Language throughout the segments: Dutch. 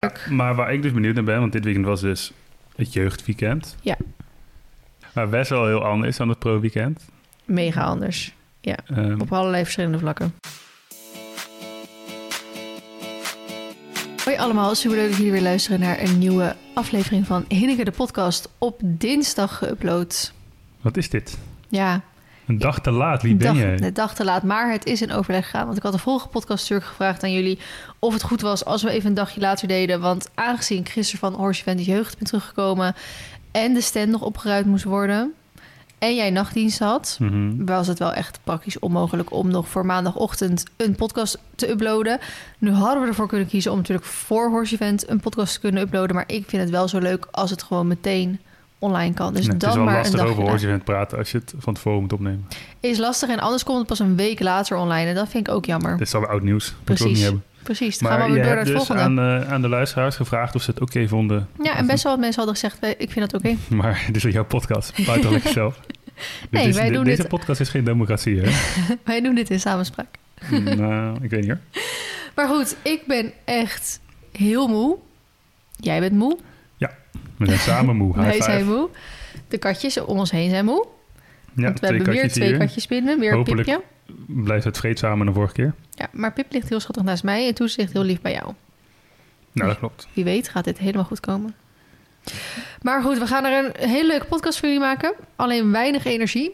leuk. Maar waar ik dus benieuwd naar ben, want dit weekend was dus het jeugdweekend. Ja. Maar best wel heel anders dan het pro-weekend. Mega anders. Ja, op allerlei verschillende vlakken. Hoi allemaal, superleuk dat jullie weer luisteren naar een nieuwe aflevering van Hinneke de podcast op dinsdag geüpload. Wat is dit? Ja. Een dag te laat, wie ben jij? Een dag te laat, maar het is in overleg gegaan. Want ik had de vorige podcast natuurlijk gevraagd aan jullie of het goed was als we even een dagje later deden. Want aangezien ik gisteren van Horse Event Jeugd ben teruggekomen en de stand nog opgeruimd moest worden en jij nachtdienst had, was het wel echt praktisch onmogelijk om nog voor maandagochtend een podcast te uploaden. Nu hadden we ervoor kunnen kiezen om natuurlijk voor Horse Event een podcast te kunnen uploaden. Maar ik vind het wel zo leuk als het gewoon meteen online kan. Dus het dan is wel maar lastig een over Horse Event praten als je het van tevoren moet opnemen. Is lastig en anders komt het pas een week later online. En dat vind ik ook jammer. Dit is alweer oud nieuws. Precies. Precies. Dan gaan we weer door naar het dus volgende. aan de luisteraars gevraagd of ze het oké vonden. Ja, en best wel wat mensen hadden gezegd, ik vind dat oké. Maar dit is jouw podcast. Buiten toch lekker zelf. Nee, wij doen deze podcast is geen democratie, hè? Wij doen dit in samenspraak. Nou, ik weet niet hoor. Maar goed, ik ben echt heel moe. Jij bent moe. Ja, we zijn samen moe. Wij zijn moe. De katjes om ons heen zijn moe. Ja, want we hebben weer twee katjes binnen. Weer hopelijk Pipje. Blijft het vreedzamer dan vorige keer. Ja, maar Pip ligt heel schattig naast mij en Toes ligt heel lief bij jou. Nou, dat klopt. Wie weet gaat dit helemaal goed komen. Maar goed, we gaan er een hele leuke podcast voor jullie maken. Alleen weinig energie.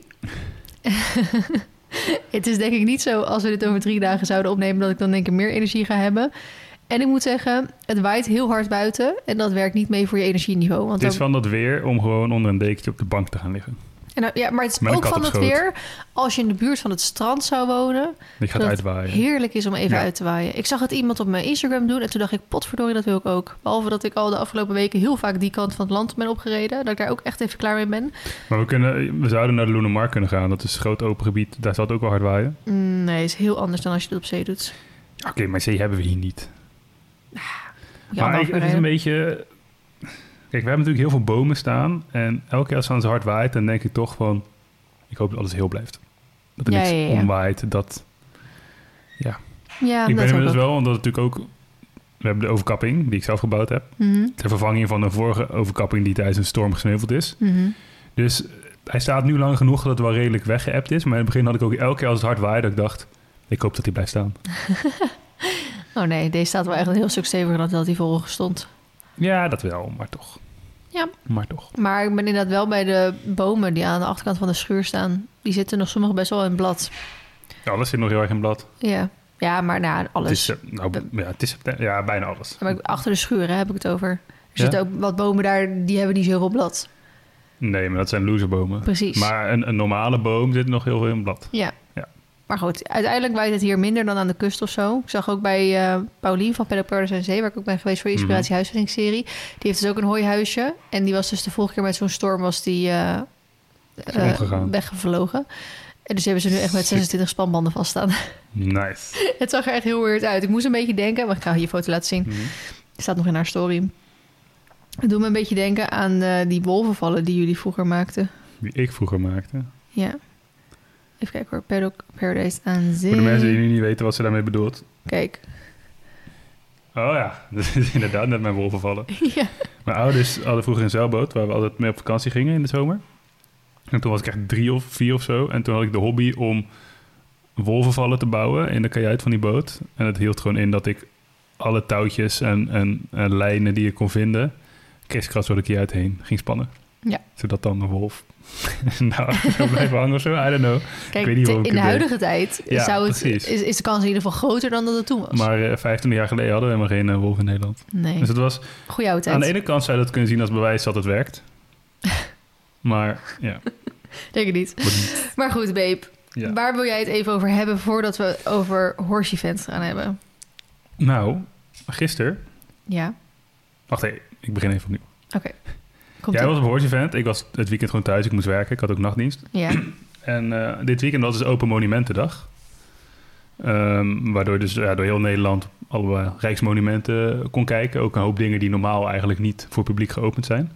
Het is denk ik niet zo als we dit over 3 dagen zouden opnemen, dat ik dan denk ik meer energie ga hebben. En ik moet zeggen, het waait heel hard buiten en dat werkt niet mee voor je energieniveau. Want het is van dat weer om gewoon onder een dekentje op de bank te gaan liggen. En ja, maar het is ook van het weer als je in de buurt van het strand zou wonen. Je gaat uitwaaien. Heerlijk is om even uit te waaien. Ik zag het iemand op mijn Instagram doen en toen dacht ik, potverdorie, dat wil ik ook. Behalve dat ik al de afgelopen weken heel vaak die kant van het land ben opgereden. Dat ik daar ook echt even klaar mee ben. Maar we zouden naar de Loenermark kunnen gaan. Dat is een groot open gebied. Daar zal het ook wel hard waaien. Nee, is heel anders dan als je het op zee doet. Oké, maar zee hebben we hier niet. Maar het is een beetje... Kijk, we hebben natuurlijk heel veel bomen staan. En elke keer als het zo hard waait, dan denk ik toch van... Ik hoop dat alles heel blijft. Dat er niks omwaait. Dat... Ja. Ik ben inmiddels wel, omdat het natuurlijk ook... We hebben de overkapping, die ik zelf gebouwd heb. Ter vervanging van een vorige overkapping die tijdens een storm gesneuveld is. Dus hij staat nu lang genoeg dat het wel redelijk weggeëpt is. Maar in het begin had ik ook elke keer als het hard waaide... dat ik dacht, ik hoop dat hij blijft staan. Oh nee, deze staat wel echt een heel stuk steviger dan dat hij vorige stond. Ja, dat wel, maar toch. Ja. Maar toch. Maar ik ben inderdaad wel bij de bomen die aan de achterkant van de schuur staan. Die zitten nog sommige best wel in blad. Ja, alles zit nog heel erg in blad. Ja, ja, maar nou, alles. Het is bijna alles. Maar achter de schuur heb ik het over. Er zitten ook wat bomen daar, die hebben niet zoveel blad. Nee, maar dat zijn loserbomen. Precies. Maar een normale boom zit nog heel veel in blad. Ja. Maar goed, uiteindelijk waait het hier minder dan aan de kust of zo. Ik zag ook bij Paulien van Paddock Paradise en Zee, waar ik ook ben geweest voor de Inspiratie Huisvesting-serie. Die heeft dus ook een hooihuisje. En die was dus de vorige keer met zo'n storm was die weggevlogen. En dus hebben ze nu echt met 26 spanbanden vaststaan. Nice. Het zag er echt heel weird uit. Ik moest een beetje denken, maar ik ga je foto laten zien. Het staat nog in haar story. Het doet me een beetje denken aan die wolvenvallen die jullie vroeger maakten. Die ik vroeger maakte? Ja. Even kijken hoor, Paddock Paradise aan Zee. Voor de mensen die nu niet weten wat ze daarmee bedoelt. Kijk. Oh ja, dat is inderdaad net mijn wolvenvallen. Ja. Mijn ouders hadden vroeger een zeilboot waar we altijd mee op vakantie gingen in de zomer. En toen was ik echt 3 of 4 of zo. En toen had ik de hobby om wolvenvallen te bouwen in de kajuit van die boot. En het hield gewoon in dat ik alle touwtjes en lijnen die ik kon vinden... kriskras door de kajuit heen ging spannen. Ja. Zodat dan een wolf... nou, zou blijven hangen of zo, I don't know. Kijk, ik weet niet in de huidige tijd is de kans in ieder geval groter dan dat het toen was. Maar 25 jaar geleden hadden we helemaal geen wolf in Nederland. Nee. Dus het was... Goeie oude tijd. Aan de ene kant zou je dat kunnen zien als bewijs dat het werkt. Maar, ja. Denk ik niet. Maar goed, babe. Ja. Waar wil jij het even over hebben voordat we over Horse Event gaan hebben? Nou, gisteren... Ja. Wacht even, ik begin even opnieuw. Oké. Jij was op Horse Event. Ik was het weekend gewoon thuis. Ik moest werken. Ik had ook nachtdienst. Ja. En dit weekend was dus Open Monumentendag. Waardoor dus door heel Nederland alle rijksmonumenten kon kijken. Ook een hoop dingen die normaal eigenlijk niet voor publiek geopend zijn.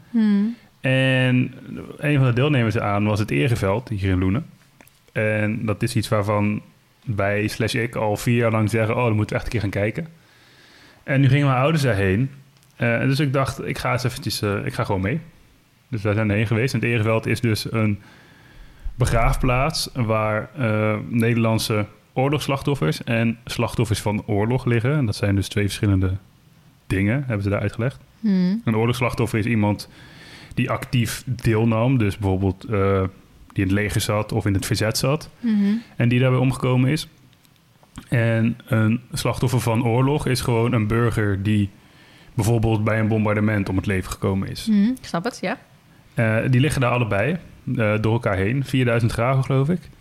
En een van de deelnemers aan was het Ereveld hier in Loenen. En dat is iets waarvan wij / ik al 4 jaar lang zeggen... oh, dan moeten we echt een keer gaan kijken. En nu gingen mijn ouders daarheen. Dus ik dacht, ik ga eens eventjes, ik ga gewoon mee. Dus wij zijn erheen geweest. En het Ereveld is dus een begraafplaats waar Nederlandse oorlogsslachtoffers en slachtoffers van oorlog liggen. En dat zijn dus 2 verschillende dingen, hebben ze daar uitgelegd. Een oorlogsslachtoffer is iemand die actief deelnam. Dus bijvoorbeeld die in het leger zat of in het verzet zat. En die daarbij omgekomen is. En een slachtoffer van oorlog is gewoon een burger die bijvoorbeeld bij een bombardement om het leven gekomen is. Ik snap het, ja. Die liggen daar allebei door elkaar heen. 4000 graven, geloof ik.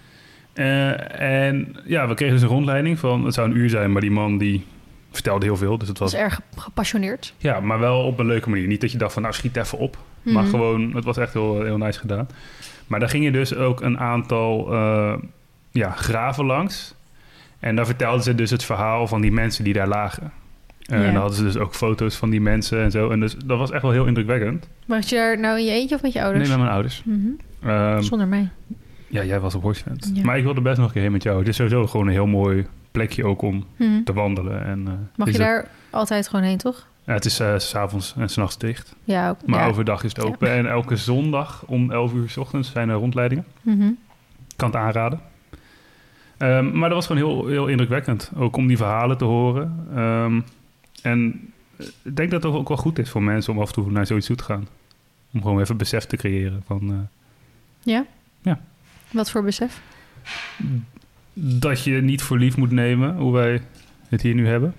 En ja, we kregen dus een rondleiding van... Het zou een uur zijn, maar die man die vertelde heel veel. Dus het was erg gepassioneerd. Ja, maar wel op een leuke manier. Niet dat je dacht van, nou schiet even op. Maar gewoon, het was echt heel, heel nice gedaan. Maar daar gingen dus ook een aantal graven langs. En daar vertelden ze dus het verhaal van die mensen die daar lagen. En dan hadden ze dus ook foto's van die mensen en zo. En dus dat was echt wel heel indrukwekkend. Maar was je daar nou in je eentje of met je ouders? Nee, met mijn ouders. Zonder mij. Ja, jij was op Horsevent. Ja. Maar ik wilde best nog een keer heen met jou. Het is sowieso gewoon een heel mooi plekje ook om te wandelen. En, mag je daar altijd gewoon heen, toch? Ja, het is 's avonds en 's nachts dicht. Ja, ook. Maar overdag is het open. Ja. En elke zondag om 11 uur 's ochtends zijn er rondleidingen. Kan het aanraden. Maar dat was gewoon heel, heel indrukwekkend. Ook om die verhalen te horen. En ik denk dat het ook wel goed is voor mensen om af en toe naar zoiets toe te gaan. Om gewoon even besef te creëren van... Ja? Ja. Wat voor besef? Dat je niet voor lief moet nemen hoe wij het hier nu hebben.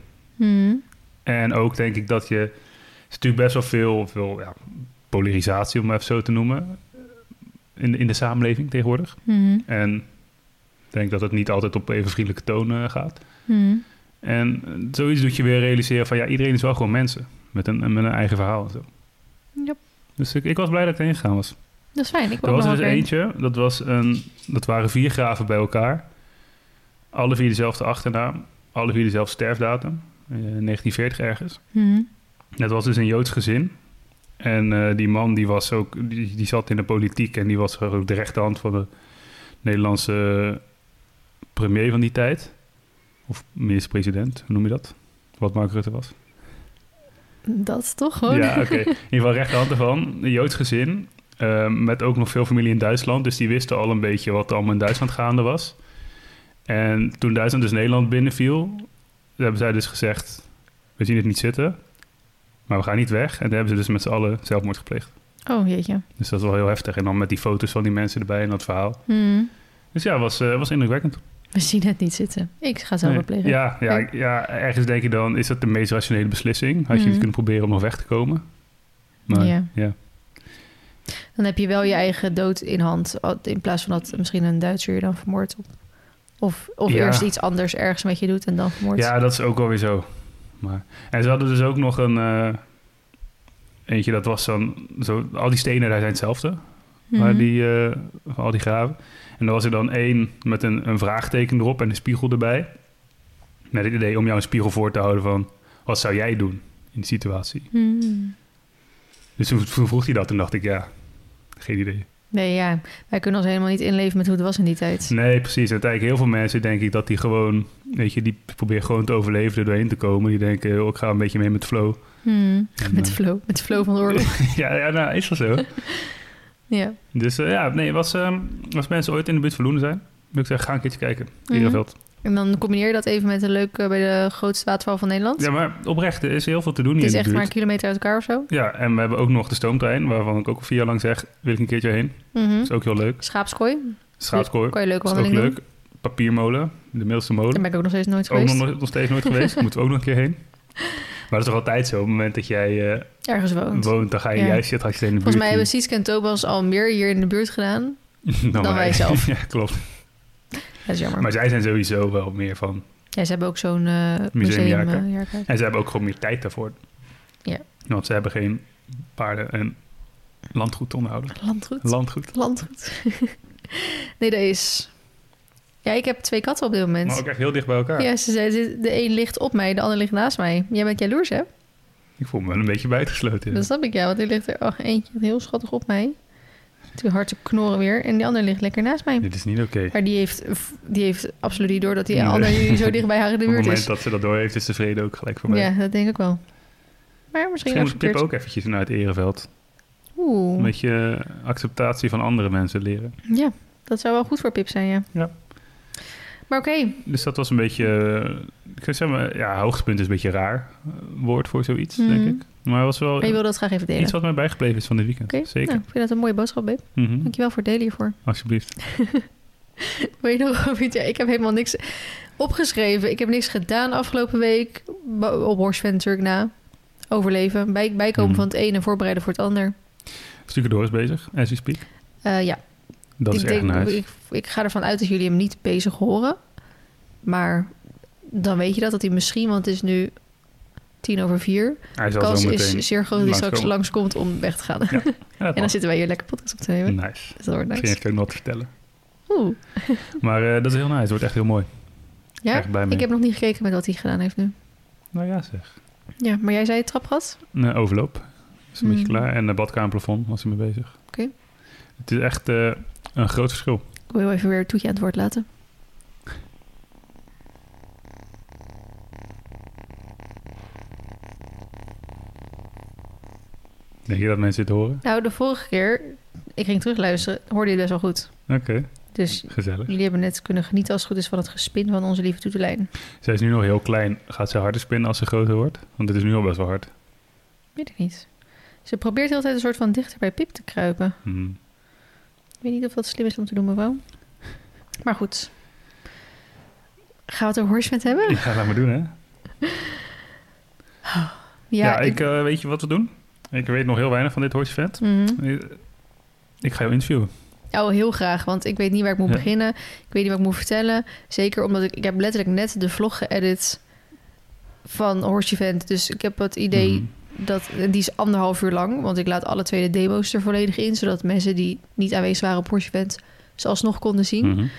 En ook denk ik dat je... Er is natuurlijk best wel veel polarisatie, om het even zo te noemen... in de samenleving tegenwoordig. En ik denk dat het niet altijd op even vriendelijke toon gaat. En zoiets doet je weer realiseren van... ja, iedereen is wel gewoon mensen. Met een eigen verhaal en zo. Yep. Dus ik was blij dat ik erheen gegaan was. Dat is fijn. Ik er was er dus eentje. Dat waren 4 graven bij elkaar. Alle 4 dezelfde achternaam. Alle 4 dezelfde sterfdatum. 1940 ergens. Dat was dus een Joods gezin. En die man die was ook... Die zat in de politiek... en die was ook de rechterhand van de Nederlandse premier van die tijd. Of minister-president, hoe noem je dat? Wat Mark Rutte was. Dat toch gewoon? Ja, oké. In ieder geval rechterhand ervan. Een Joods gezin... met ook nog veel familie in Duitsland. Dus die wisten al een beetje wat er allemaal in Duitsland gaande was. En toen Duitsland dus Nederland binnenviel... hebben zij dus gezegd... we zien het niet zitten, maar we gaan niet weg. En dan hebben ze dus met z'n allen zelfmoord gepleegd. Oh, jeetje. Dus dat is wel heel heftig. En dan met die foto's van die mensen erbij en dat verhaal. Dus ja, was indrukwekkend. We zien het niet zitten. Ik ga zelfmoord plegen. Ja, ergens denk je dan... is dat de meest rationele beslissing? Had je niet kunnen proberen om nog weg te komen? Maar ja. Dan heb je wel je eigen dood in hand... in plaats van dat misschien een Duitser je dan vermoordt. Of eerst iets anders ergens met je doet en dan vermoordt. Ja, dat is ook alweer zo. En ze hadden dus ook nog een... eentje, dat was dan... al die stenen daar zijn hetzelfde. Maar van al die graven. En dan was er dan 1 met een vraagteken erop en een spiegel erbij. Met het idee om jou een spiegel voor te houden van... wat zou jij doen in die situatie? Dus toen vroeg hij dat en dacht ik, ja... geen idee. Nee, ja. Wij kunnen ons helemaal niet inleven met hoe het was in die tijd. Nee, precies. Uiteindelijk heel veel mensen denk ik dat die gewoon... weet je, die proberen gewoon te overleven er doorheen te komen. Die denken, ik ga een beetje mee met de flow. Met de flow van de oorlog. ja, nou, is wel zo. Ja. Dus als mensen ooit in de buurt van Loenen zijn... wil ik zeggen, ga een keertje kijken. Ereveld. En dan combineer je dat even met een leuk bij de grootste waterval van Nederland. Ja, maar oprecht, er is heel veel te doen hier in de buurt. Het is echt maar een kilometer uit elkaar of zo. Ja, en we hebben ook nog de stoomtrein... waarvan ik ook 4 jaar lang zeg, wil ik een keertje heen. Dat is ook heel leuk. Schaapskooi. Kan je leuk wandeling doen. Leuk. Papiermolen, de middelste molen. Daar ben ik ook nog steeds nooit geweest. Ook nog steeds nooit geweest. Moeten we ook nog een keer heen. Maar dat is toch altijd zo. Op het moment dat jij ergens woont, dan ga je juist in de buurt. Volgens mij hebben Sietske en Thomas al meer hier in de buurt gedaan dan wij zelf. Ja, klopt. Dat is jammer. Maar zij zijn sowieso wel meer van... Ja, ze hebben ook zo'n museumjaarkaart. En ze hebben ook gewoon meer tijd daarvoor. Ja. Want ze hebben geen paarden en landgoed te onderhouden. Landgoed. Nee, dat is... Ja, ik heb 2 katten op dit moment. Maar ook echt heel dicht bij elkaar. Ja, ze zei, de een ligt op mij, de ander ligt naast mij. Jij bent jaloers, hè? Ik voel me wel een beetje buitengesloten. Ja. Dat snap ik, ja. Want die ligt er eentje heel schattig op mij. Toen hard te knorren weer. En die ander ligt lekker naast mij. Dit is niet oké. Maar die heeft absoluut niet door dat die ander zo dicht bij haar in de buurt is. Op het moment dat ze dat door heeft, is de vrede ook gelijk voor mij. Ja, dat denk ik wel. Maar misschien moet Pip ook eventjes naar het ereveld. Oeh. Een beetje acceptatie van andere mensen leren. Ja, dat zou wel goed voor Pip zijn, ja. Maar oké. Dus dat was een beetje... ik zou zeggen, ja, hoogtepunt is een beetje een raar woord voor zoiets, denk ik. Maar was wel... Maar je wil dat graag even delen. Iets wat mij bijgebleven is van dit weekend. Okay. Zeker. Nou, ik vind dat een mooie boodschap, babe. Dankjewel voor het delen hiervoor. Alsjeblieft. Weet je nog of iets? Ja, ik heb helemaal niks opgeschreven. Ik heb niks gedaan afgelopen week. Op Horsevent natuurlijk na. Overleven. Bijkomen van het ene en voorbereiden voor het ander. Stukendoor is bezig, as we speak. Ja. Dat is echt nice. Ik ga ervan uit dat jullie hem niet bezig horen. Maar dan weet je dat hij misschien... Want het is nu 3:10. Hij de kans is zeer groot dat hij straks langskomt om weg te gaan. Ja. En dan zitten wij hier lekker podcast op te nemen. Nice. Dus dat wordt nice. Misschien heeft hij ook nog wat te vertellen. Oeh. Maar dat is heel nice. Het wordt echt heel mooi. Ja? Ik heb nog niet gekeken met wat hij gedaan heeft nu. Nou ja, zeg. Ja, maar jij zei het trapgat? Overloop. Is een beetje klaar. En de badkamerplafond was hij mee bezig. Oké. Het is echt een groot verschil. Ik wil even weer Toetje aan het woord laten. Denk je dat mensen dit horen? Nou, de vorige keer, ik ging terugluisteren, hoorde je het best wel goed. Oké. Dus gezellig. Jullie hebben net kunnen genieten als het goed is van het gespin van onze lieve Toetelijn. Zij is nu nog heel klein. Gaat ze harder spinnen als ze groter wordt? Want dit is nu al best wel hard. Weet ik niet. Ze probeert altijd een soort van dichter bij Pip te kruipen. Ik weet niet of dat slim is om te doen, mevrouw. Maar goed. Gaan we het over Horsevent hebben? Ja, laat maar doen, hè? Ja, ik weet je wat we doen? Ik weet nog heel weinig van dit Horsevent. Ik ga jou interviewen. Oh, heel graag, want ik weet niet waar ik moet beginnen. Ik weet niet wat ik moet vertellen. Zeker omdat ik heb letterlijk net de vlog geëdit van Horsevent. Dus ik heb het idee dat... Die is 1,5 uur lang, want ik laat alle 2 de demo's er volledig in, zodat mensen die niet aanwezig waren op Horsevent ze alsnog konden zien.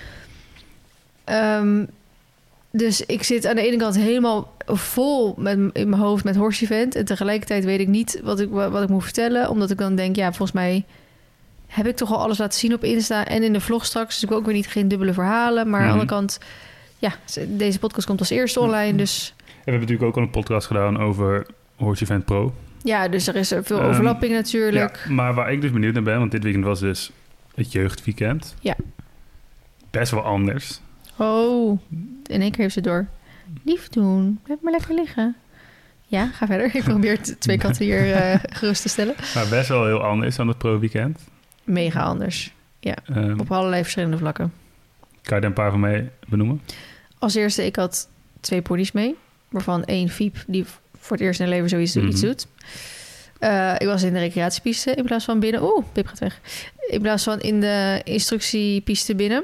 Dus ik zit aan de ene kant helemaal vol in mijn hoofd met Horsevent. En tegelijkertijd weet ik niet wat ik moet vertellen. Omdat ik dan denk, ja, volgens mij heb ik toch al alles laten zien op Insta en in de vlog straks. Dus ik wil ook weer niet geen dubbele verhalen. Maar aan de andere kant, ja, deze podcast komt als eerste online. Dus... En we hebben natuurlijk ook al een podcast gedaan over Horsevent Pro. Ja, dus er is veel overlapping natuurlijk. Ja, maar waar ik dus benieuwd naar ben, want dit weekend was dus het jeugdweekend. Ja. Best wel anders. Oh, in één keer heeft ze door. Lief doen, blijf maar lekker liggen. Ja, ga verder. Ik probeer 2 katten hier gerust te stellen. Maar best wel heel anders dan het pro-weekend. Mega anders, ja. Op allerlei verschillende vlakken. Kan je er een paar van mee benoemen? Als eerste, ik had 2 ponies mee. Waarvan 1 Fiep, die voor het eerst in haar leven zoiets iets doet. Ik was in de recreatiepiste in plaats van binnen. Oeh, Pip gaat weg. In plaats van in de instructiepiste binnen.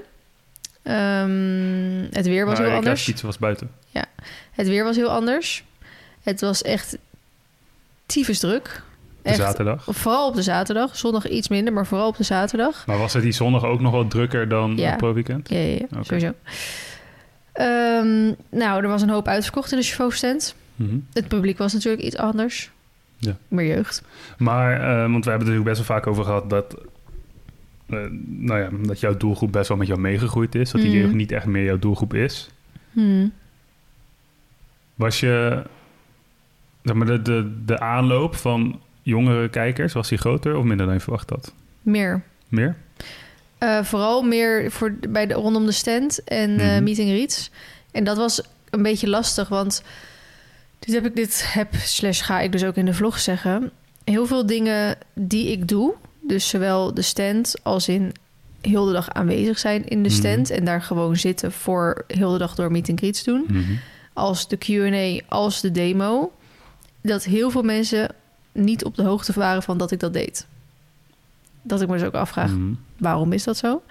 Het weer was heel anders. De was buiten. Ja, het weer was heel anders. Het was echt tyfus druk. Echt, zaterdag? Vooral op de zaterdag. Zondag iets minder, maar vooral op de zaterdag. Maar was het die zondag ook nog wat drukker dan het pro-weekend? Ja, okay. Sowieso. Nou, er was een hoop uitverkocht in de chauffeurstand. Het publiek was natuurlijk iets anders. Ja. Meer jeugd. Maar, want we hebben het natuurlijk best wel vaak over gehad dat... dat jouw doelgroep best wel met jou meegegroeid is. Dat die jeugd niet echt meer jouw doelgroep is. Was je... Zeg maar, de aanloop van jongere kijkers, was die groter of minder dan je verwacht had? Meer. Meer? Vooral meer rondom de stand en meet and greets. En dat was een beetje lastig, want ga ik dus ook in de vlog zeggen. Heel veel dingen die ik doe, dus zowel de stand als in heel de dag aanwezig zijn in de stand en daar gewoon zitten voor heel de dag door meet and greets doen, als de Q&A, als de demo, dat heel veel mensen niet op de hoogte waren van dat ik dat deed. Dat ik me dus ook afvraag, waarom is dat zo?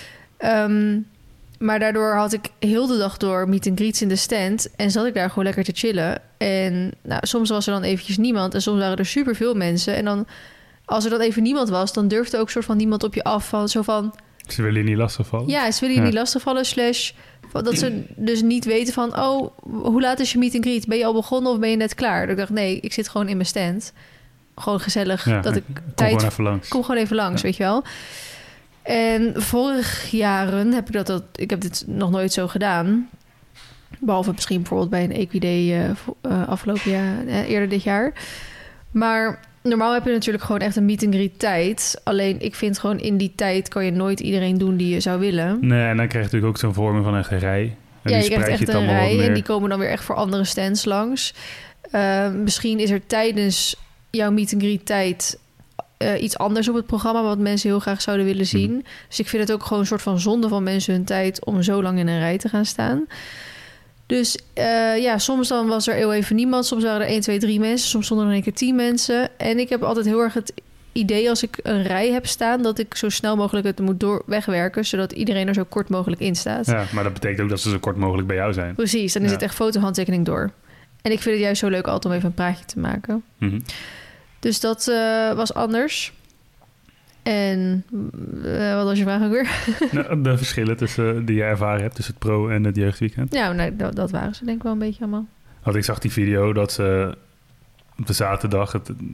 Maar daardoor had ik heel de dag door meet and greets in de stand en zat ik daar gewoon lekker te chillen. En soms was er dan eventjes niemand en soms waren er superveel mensen. En dan, als er dan even niemand was, dan durfde ook soort van niemand op je af. Ze willen je niet lastigvallen? Ja, ze willen je niet lastigvallen, dat ze dus niet weten van... oh, hoe laat is je meet and greet? Ben je al begonnen of ben je net klaar? Dat ik dacht, nee, ik zit gewoon in mijn stand. Gewoon gezellig. Ja, dat ik kom gewoon even langs, weet je wel. En vorig jaren heb ik heb dit nog nooit zo gedaan. Behalve misschien bijvoorbeeld bij een Equiday afgelopen jaar, eerder dit jaar. Maar normaal heb je natuurlijk gewoon echt een meet and greet tijd. Alleen ik vind gewoon in die tijd kan je nooit iedereen doen die je zou willen. Nee, en dan krijg je natuurlijk ook zo'n vorming van echt een rij. En ja, die je krijgt echt het een rij en die meer. komen dan weer echt voor andere stands langs. Misschien is er tijdens jouw meet and greet tijd iets anders op het programma wat mensen heel graag zouden willen zien. Dus ik vind het ook gewoon een soort van zonde van mensen hun tijd om zo lang in een rij te gaan staan. Dus soms dan was er heel even niemand. Soms waren er 1, 2, 3 mensen. Soms stonden er in één keer 10 mensen. En ik heb altijd heel erg het idee als ik een rij heb staan, dat ik zo snel mogelijk het moet wegwerken, zodat iedereen er zo kort mogelijk in staat. Ja, maar dat betekent ook dat ze zo kort mogelijk bij jou zijn. Precies, dan is het echt fotohandtekening door. En ik vind het juist zo leuk altijd om even een praatje te maken. Mm-hmm. Dus dat was anders. En wat was je vraag ook weer? Nou, de verschillen tussen die jij ervaren hebt tussen het pro en het jeugdweekend. Ja, nou, dat waren ze denk ik wel een beetje allemaal. Want ik zag die video dat ze op de zaterdag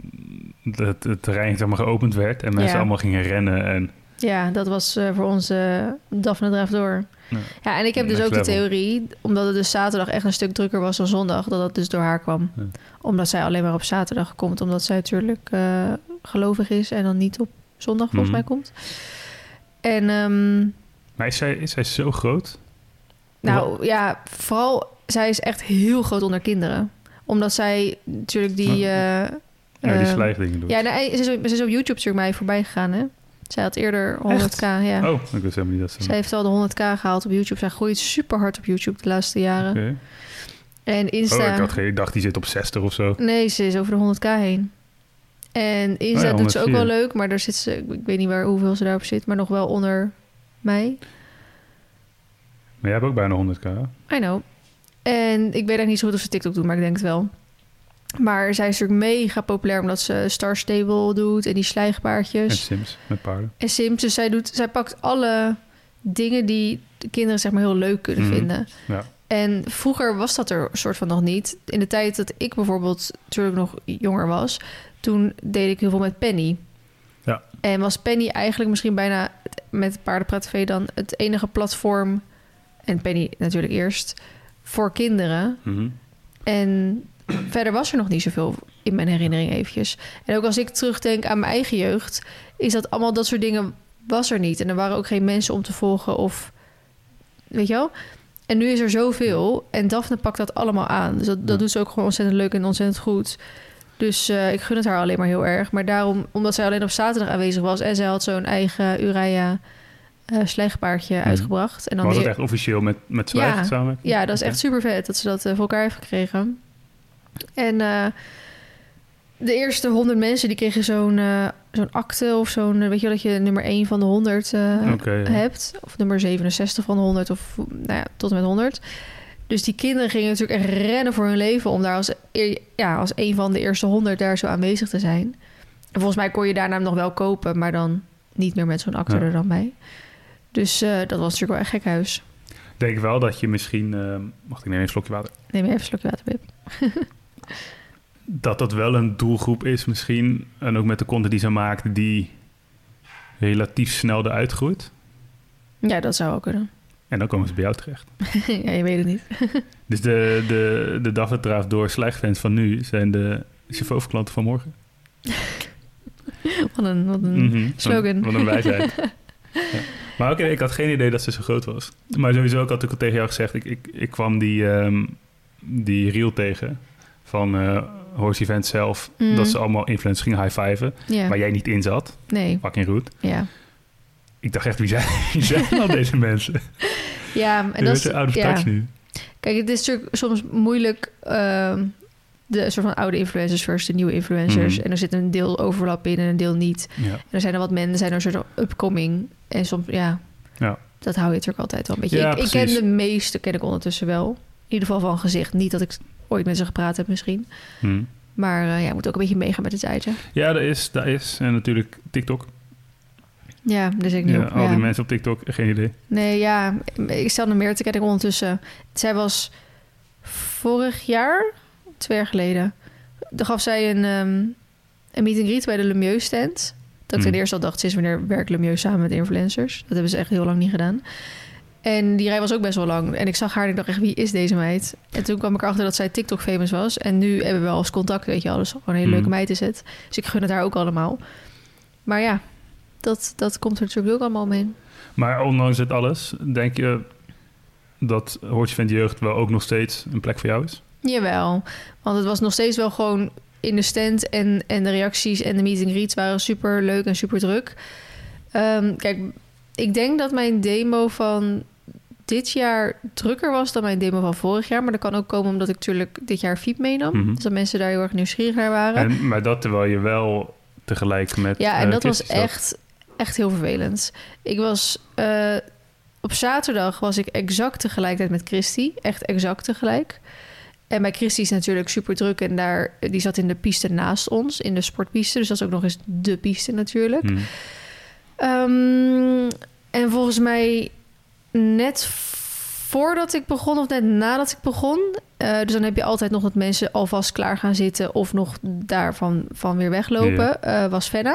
het terrein zeg maar, geopend werd en mensen allemaal gingen rennen. En... Ja, dat was voor ons Daphne Draaf Door. Ja, en ik heb dus ook de theorie, omdat het dus zaterdag echt een stuk drukker was dan zondag, dat het dus door haar kwam. Ja. Omdat zij alleen maar op zaterdag komt, omdat zij natuurlijk gelovig is en dan niet op zondag volgens mij komt. En, maar is zij zo groot? Nou ja, vooral zij is echt heel groot onder kinderen. Omdat zij natuurlijk die... die slijgdingen doet. Ja, ze is op YouTube natuurlijk mij voorbij gegaan, hè? Zij had eerder 100k, ja. Oh, ik wist helemaal niet dat ze... Zij heeft al de 100k gehaald op YouTube. Zij groeit super hard op YouTube de laatste jaren. Okay. En Insta... Ik dacht die zit op 60 of zo. Nee, ze is over de 100k heen. En Insta doet ze ook wel leuk, maar daar zit ze... Ik weet niet hoeveel ze daarop zit, maar nog wel onder mij. Maar jij hebt ook bijna 100k. I know. En ik weet eigenlijk niet zo goed of ze TikTok doet, maar ik denk het wel. Maar zij is natuurlijk mega populair omdat ze Star Stable doet en die slijgpaardjes. En Sims met paarden. En Sims, dus zij pakt alle dingen die de kinderen zeg maar heel leuk kunnen vinden. Ja. En vroeger was dat er soort van nog niet. In de tijd dat ik bijvoorbeeld natuurlijk nog jonger was, toen deed ik heel veel met Penny. Ja. En was Penny eigenlijk misschien bijna met Paardenpraat TV dan het enige platform, en Penny natuurlijk eerst, voor kinderen. Mm-hmm. En verder was er nog niet zoveel in mijn herinnering eventjes. En ook als ik terugdenk aan mijn eigen jeugd, is dat allemaal dat soort dingen was er niet. En er waren ook geen mensen om te volgen of... Weet je wel? En nu is er zoveel en Daphne pakt dat allemaal aan. Dus dat doet ze ook gewoon ontzettend leuk en ontzettend goed. Dus ik gun het haar alleen maar heel erg. Maar daarom, omdat zij alleen op zaterdag aanwezig was en zij had zo'n eigen Uraya slijgpaardje uitgebracht. En dan was het echt officieel met Zwijg samen? Ja, dat is echt super vet dat ze dat voor elkaar heeft gekregen. En de eerste 100 mensen die kregen zo'n akte of zo'n... weet je wel, dat je nummer 1 van de 100 hebt. Of nummer 67 van de 100 of tot en met 100. Dus die kinderen gingen natuurlijk echt rennen voor hun leven om daar als een van de eerste 100 daar zo aanwezig te zijn. En volgens mij kon je daarna nog wel kopen, maar dan niet meer met zo'n akte er dan bij. Dus dat was natuurlijk wel echt gekhuis. Ik denk wel dat je misschien... Wacht, ik neem even een slokje water. Neem even een slokje water, Pip. dat wel een doelgroep is misschien. En ook met de content die ze maakt, die relatief snel eruit groeit. Ja, dat zou ook kunnen. En dan komen ze bij jou terecht. Ja, je weet het niet. Dus de Daphne Draaf Door slijgfans van nu zijn de Chauffeur-klanten van morgen. Wat een slogan. Wat een wijsheid. Ja. Maar oké, ik had geen idee dat ze zo groot was. Maar sowieso, ik had ook al tegen jou gezegd... Ik kwam die reel tegen van Horse Event zelf... dat ze allemaal influencers gingen high-fiven... waar jij niet in zat. Nee. Fucking roet. Ja. Ik dacht echt, wie zijn al deze mensen? Ja, en dat is... out of touch nu. Kijk, het is natuurlijk soms moeilijk... de soort van oude influencers versus de nieuwe influencers. En er zit een deel overlap in en een deel niet. Ja. En er zijn er wat mensen, zijn er een soort upcoming. En soms, dat hou je natuurlijk altijd wel een beetje. Ja, ik ken de meeste, ken ik ondertussen wel. In ieder geval van gezicht. Niet dat ik ooit met ze gepraat heb misschien. Maar je moet ook een beetje meegaan met het tijdje. Ja, dat is. En natuurlijk TikTok. Ja, dus ik niet op. Al die mensen op TikTok, geen idee. Nee, ja. Ik stel nog meer te kennen ondertussen. Zij was vorig jaar... 2 jaar geleden. Dan gaf zij een meet and greet bij de Lemieux stand. Dat ik ten eerste al dacht, sinds wanneer werkt Lemieux samen met influencers? Dat hebben ze echt heel lang niet gedaan. En die rij was ook best wel lang. En ik zag haar en ik dacht echt, wie is deze meid? En toen kwam ik erachter dat zij TikTok famous was. En nu hebben we wel eens contact, weet je wel. Dus gewoon een hele leuke meid is het. Dus ik gun het haar ook allemaal. Maar ja, dat komt er natuurlijk ook allemaal omheen. Maar ondanks dit alles, denk je dat Hortje Jeugd wel ook nog steeds een plek voor jou is? Jawel, want het was nog steeds wel gewoon in de stand en de reacties en de meet and greets waren super leuk en super druk. Kijk, ik denk dat mijn demo van dit jaar drukker was dan mijn demo van vorig jaar. Maar dat kan ook komen omdat ik natuurlijk dit jaar Fiep meenam. Mm-hmm. Dus dat mensen daar heel erg nieuwsgierig naar waren. Maar dat terwijl je wel tegelijk met... Ja, en dat was echt heel vervelend. Ik was... op zaterdag was ik exact tegelijkertijd met Christy. Echt exact tegelijk. En bij Christy is natuurlijk super druk. En die zat in de piste naast ons. In de sportpiste. Dus dat is ook nog eens de piste natuurlijk. En volgens mij net voordat ik begon of net nadat ik begon. Dus dan heb je altijd nog dat mensen alvast klaar gaan zitten of nog daarvan weer weglopen. Was Fenna.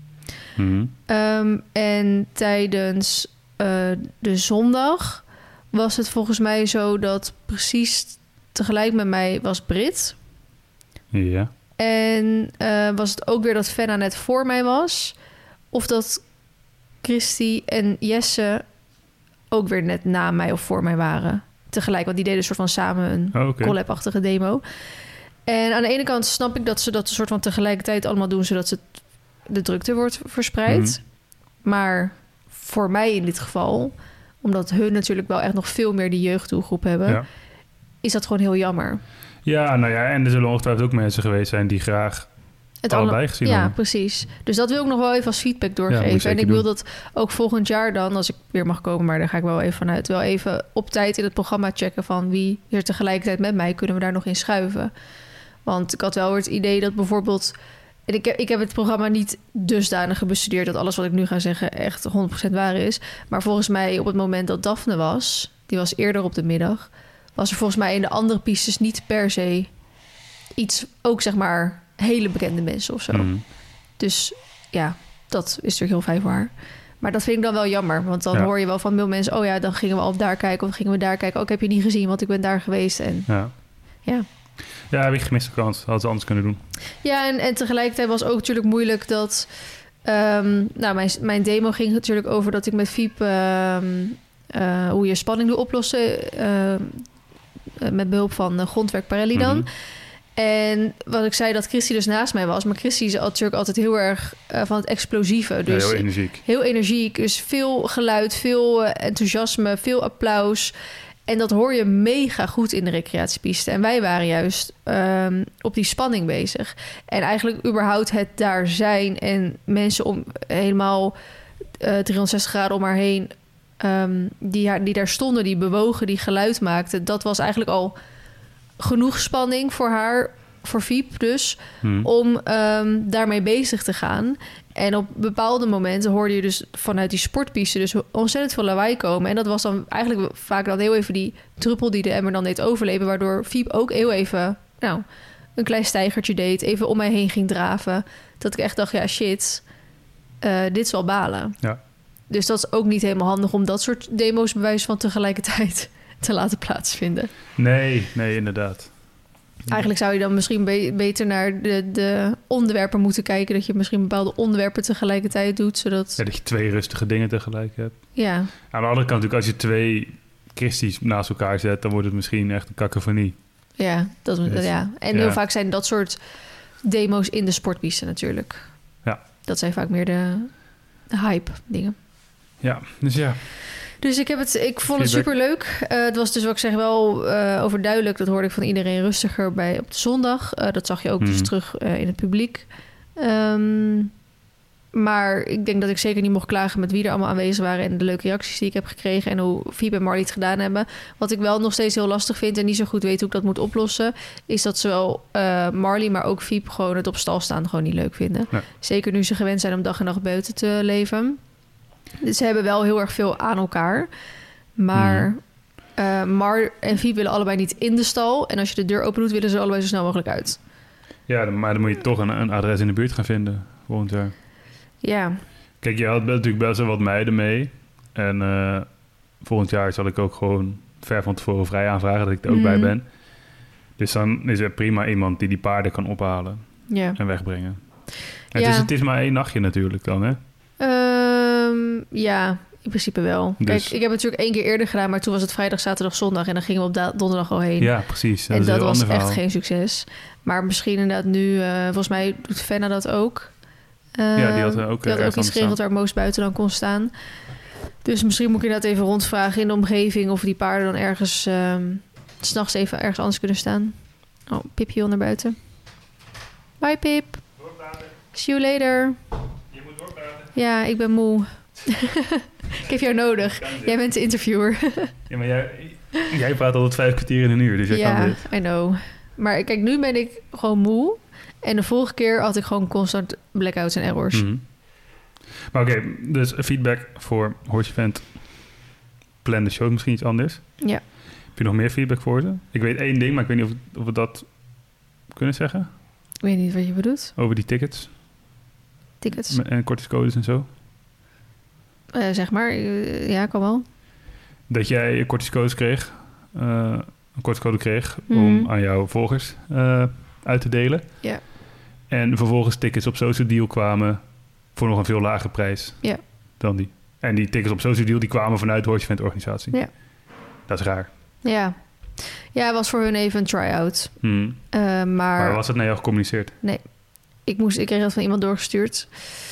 En tijdens de zondag was het volgens mij zo dat precies tegelijk met mij was Brit. Ja. En was het ook weer dat Fenna net voor mij was. Of dat Christy en Jesse ook weer net na mij of voor mij waren. Tegelijk, want die deden een soort van samen een collab-achtige demo. En aan de ene kant snap ik dat ze dat een soort van tegelijkertijd allemaal doen, zodat de drukte wordt verspreid. Maar voor mij in dit geval, omdat hun natuurlijk wel echt nog veel meer die jeugddoelgroep hebben, is dat gewoon heel jammer. Ja, nou ja, en er zullen ongetwijfeld ook mensen geweest zijn die graag het allebei gezien hebben. Ja, precies. Dus dat wil ik nog wel even als feedback doorgeven. En ik wil dat ook volgend jaar dan, als ik weer mag komen, maar daar ga ik wel even vanuit, wel even op tijd in het programma checken van wie er tegelijkertijd met mij, kunnen we daar nog in schuiven. Want ik had wel weer het idee dat bijvoorbeeld... En ik heb het programma niet dusdanig gebestudeerd dat alles wat ik nu ga zeggen echt 100% waar is. Maar volgens mij op het moment dat Daphne was, die was eerder op de middag, was er volgens mij in de andere pistes niet per se iets, ook zeg maar hele bekende mensen of zo. Dus ja, dat is natuurlijk heel fijn voor haar. Maar dat vind ik dan wel jammer, want dan hoor je wel van veel mensen, oh ja, dan gingen we op daar kijken of gingen we daar kijken. Ook heb je niet gezien, want ik ben daar geweest. En ja, heb ik gemiste kans. Hadden ze anders kunnen doen. Ja, en tegelijkertijd was ook natuurlijk moeilijk dat... mijn demo ging natuurlijk over dat ik met Fiep... hoe je spanning doet oplossen... met behulp van grondwerk Parelli dan. En wat ik zei, dat Christy dus naast mij was. Maar Christy is natuurlijk altijd heel erg van het explosieve. Dus heel energiek. Heel energiek. Dus veel geluid, veel enthousiasme, veel applaus... En dat hoor je mega goed in de recreatiepiste. En wij waren juist op die spanning bezig. En eigenlijk überhaupt het daar zijn en mensen om helemaal 360 graden om haar heen... die daar stonden, die bewogen, die geluid maakten... dat was eigenlijk al genoeg spanning voor haar, voor Fiep dus... om daarmee bezig te gaan... En op bepaalde momenten hoorde je dus vanuit die sportpiste dus ontzettend veel lawaai komen. En dat was dan eigenlijk vaak dan heel even die druppel die de emmer dan deed overleven. Waardoor Fiep ook heel even een klein steigertje deed. Even om mij heen ging draven. Dat ik echt dacht, ja shit, dit is wel balen. Ja. Dus dat is ook niet helemaal handig om dat soort demo's bewijs van tegelijkertijd te laten plaatsvinden. Nee, inderdaad. Eigenlijk zou je dan misschien beter naar de onderwerpen moeten kijken. Dat je misschien bepaalde onderwerpen tegelijkertijd doet. Zodat... Ja, dat je 2 rustige dingen tegelijk hebt. Ja. Aan de andere kant natuurlijk, als je 2 Christies naast elkaar zet... dan wordt het misschien echt een kakofonie. Ja, ja. En heel vaak zijn dat soort demo's in de sportpiste natuurlijk. Ja. Dat zijn vaak meer de hype dingen. Ja, dus ja... Dus ik vond het superleuk. Het was dus wat ik zeg wel overduidelijk. Dat hoorde ik van iedereen rustiger op de zondag. Dat zag je ook dus terug in het publiek. Maar ik denk dat ik zeker niet mocht klagen met wie er allemaal aanwezig waren... en de leuke reacties die ik heb gekregen... en hoe Fiep en Marley het gedaan hebben. Wat ik wel nog steeds heel lastig vind... en niet zo goed weet hoe ik dat moet oplossen... is dat zowel Marley, maar ook Fiep... gewoon het op stal staan gewoon niet leuk vinden. Nee. Zeker nu ze gewend zijn om dag en nacht buiten te leven... Dus ze hebben wel heel erg veel aan elkaar. Maar Mar en Fiep willen allebei niet in de stal. En als je de deur open doet, willen ze allebei zo snel mogelijk uit. Ja, maar dan moet je toch een adres in de buurt gaan vinden volgend jaar. Ja. Kijk, je had natuurlijk best wel wat meiden mee. En volgend jaar zal ik ook gewoon ver van tevoren vrij aanvragen dat ik er ook bij ben. Dus dan is er prima iemand die paarden kan ophalen en wegbrengen. En het is maar 1 nachtje natuurlijk dan, hè? Ja, in principe wel. Dus... Kijk, ik heb het natuurlijk 1 keer eerder gedaan, maar toen was het vrijdag, zaterdag, zondag en dan gingen we op donderdag al heen. Ja, precies. En dat was echt geen succes. Maar misschien inderdaad nu, volgens mij doet Fenna dat ook. Die had ook iets geregeld waar Moos buiten dan kon staan. Dus misschien moet ik inderdaad even rondvragen in de omgeving of die paarden dan ergens 's nachts even ergens anders kunnen staan. Oh, Pipje naar buiten. Bye Pip. See you later. Je moet doorpraten. Ja, ik ben moe. Ik heb jou nodig. Jij bent de interviewer. Ja, maar jij praat altijd 5 kwartier in een uur, dus jij kan dit. Ja, I know. Maar kijk, nu ben ik gewoon moe. En de vorige keer had ik gewoon constant blackouts en errors. Mm-hmm. Maar oké, dus feedback voor Horse Event. Plan de show misschien iets anders. Ja. Heb je nog meer feedback voor ze? Ik weet 1 ding, maar ik weet niet of we dat kunnen zeggen. Ik weet niet wat je bedoelt. Over die tickets. Tickets. En kortingscodes en zo. Zeg maar, ja, kan wel. Dat jij een kortingscode kreeg. Een kortingscode kreeg om aan jouw volgers uit te delen. Ja. En vervolgens tickets op Social Deal kwamen voor nog een veel lagere prijs dan die. En die tickets op Social Deal die kwamen vanuit de Horse Event organisatie. Ja. Dat is raar. Ja. Ja, het was voor hun even een try-out. Maar was het naar jou gecommuniceerd? Nee. Ik kreeg dat van iemand doorgestuurd.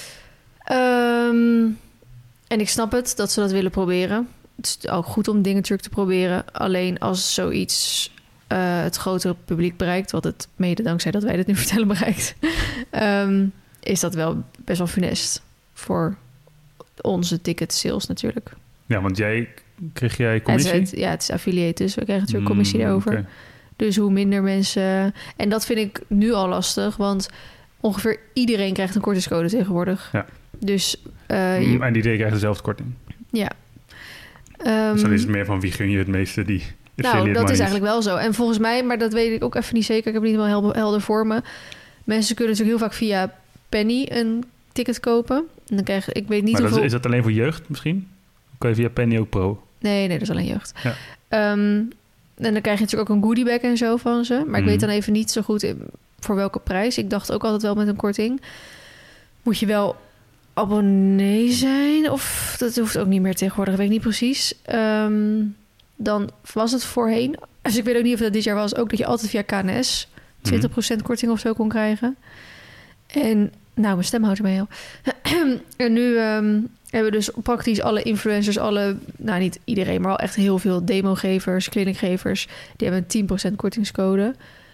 En ik snap het, dat ze dat willen proberen. Het is ook goed om dingen natuurlijk te proberen. Alleen als zoiets het grotere publiek bereikt... wat het mede dankzij dat wij dit nu vertellen bereikt... is dat wel best wel funest voor onze ticket sales natuurlijk. Ja, want kreeg jij commissie? Het is affiliate, dus we krijgen natuurlijk commissie daarover. Okay. Dus hoe minder mensen... En dat vind ik nu al lastig, want ongeveer iedereen krijgt een kortingscode tegenwoordig. Ja. Dus... en iedereen krijgt dezelfde korting. Ja. Dus dan is het meer van wie gun je het meeste die... Nou, dat is eigenlijk wel zo. En volgens mij, maar dat weet ik ook even niet zeker... ik heb het niet helemaal helder voor me... mensen kunnen natuurlijk heel vaak via Penny een ticket kopen. En dan krijg ik weet niet maar hoeveel... is dat alleen voor jeugd misschien? Of kan je via Penny ook pro? Nee, dat is alleen jeugd. Ja. En dan krijg je natuurlijk ook een goodiebag en zo van ze. Maar ik weet dan even niet zo goed voor welke prijs. Ik dacht ook altijd wel met een korting. Moet je wel abonnee zijn? Of dat hoeft ook niet meer tegenwoordig. Dat weet ik niet precies. Dan was het voorheen. Dus ik weet ook niet of dat dit jaar was. Ook dat je altijd via KNS 20% korting of zo kon krijgen. En nou, mijn stem houdt ermee al. En nu hebben dus praktisch alle influencers, nou niet iedereen, maar wel echt heel veel demogevers, clinicgevers, die hebben een 10% kortingscode.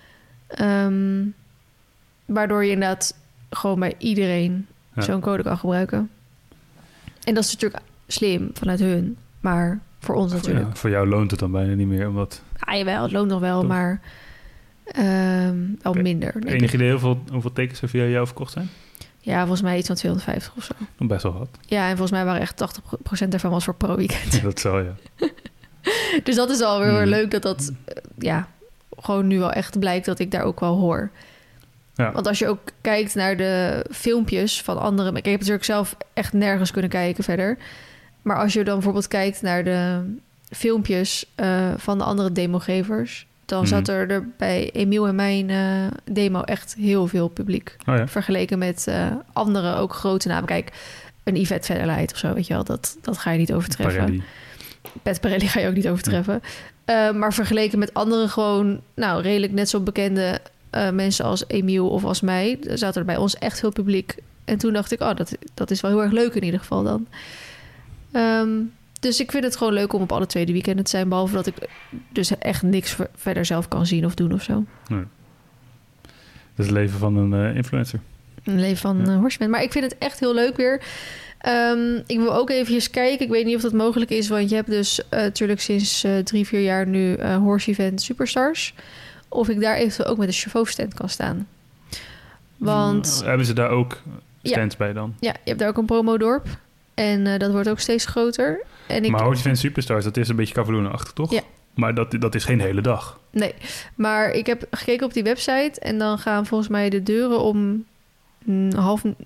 Waardoor je inderdaad gewoon bij iedereen zo'n code kan gebruiken. En dat is natuurlijk slim vanuit hun, maar voor ons natuurlijk. Ja, voor jou loont het dan bijna niet meer, omdat... Ja, jawel, het loont nog wel, toch? Maar al minder. Enig idee hoeveel tekens er via jou verkocht zijn? Ja, volgens mij iets van 250 of zo. Best wel wat. Ja, en volgens mij waren echt 80% ervan was voor pro-weekend. Dat zal, ja. Dus dat is alweer leuk dat gewoon nu wel echt blijkt dat ik daar ook wel hoor. Ja. Want als je ook kijkt naar de filmpjes van anderen... Ik heb natuurlijk zelf echt nergens kunnen kijken verder. Maar als je dan bijvoorbeeld kijkt naar de filmpjes van de andere demogevers... dan zat er bij Emiel en mijn demo echt heel veel publiek. Oh ja. Vergeleken met andere, ook grote namen. Kijk, een Yvette Federleid of zo, weet je wel. Dat ga je niet overtreffen. Pet Parelli ga je ook niet overtreffen. Ja. Maar vergeleken met andere gewoon... nou, redelijk net zo bekende mensen als Emiel of als mij... zat er bij ons echt veel publiek. En toen dacht ik, dat is wel heel erg leuk in ieder geval dan. Dus ik vind het gewoon leuk om op alle tweede weekenden te zijn... behalve dat ik dus echt niks verder zelf kan zien of doen of zo. Nee. Dat is het leven van een influencer. Een leven van een horseman. Maar ik vind het echt heel leuk weer. Ik wil ook even kijken. Ik weet niet of dat mogelijk is... want je hebt dus natuurlijk sinds 3-4 jaar nu Horse Event Superstars... of ik daar eventueel ook met een chauffeur-stand kan staan. Want... hebben ze daar ook stands bij dan? Ja, je hebt daar ook een promodorp. En dat wordt ook steeds groter. Maar Horse Event Superstars, dat is een beetje Cavaloon-achtig, toch? Ja. Maar dat is geen hele dag. Nee, maar ik heb gekeken op die website... en dan gaan volgens mij de deuren om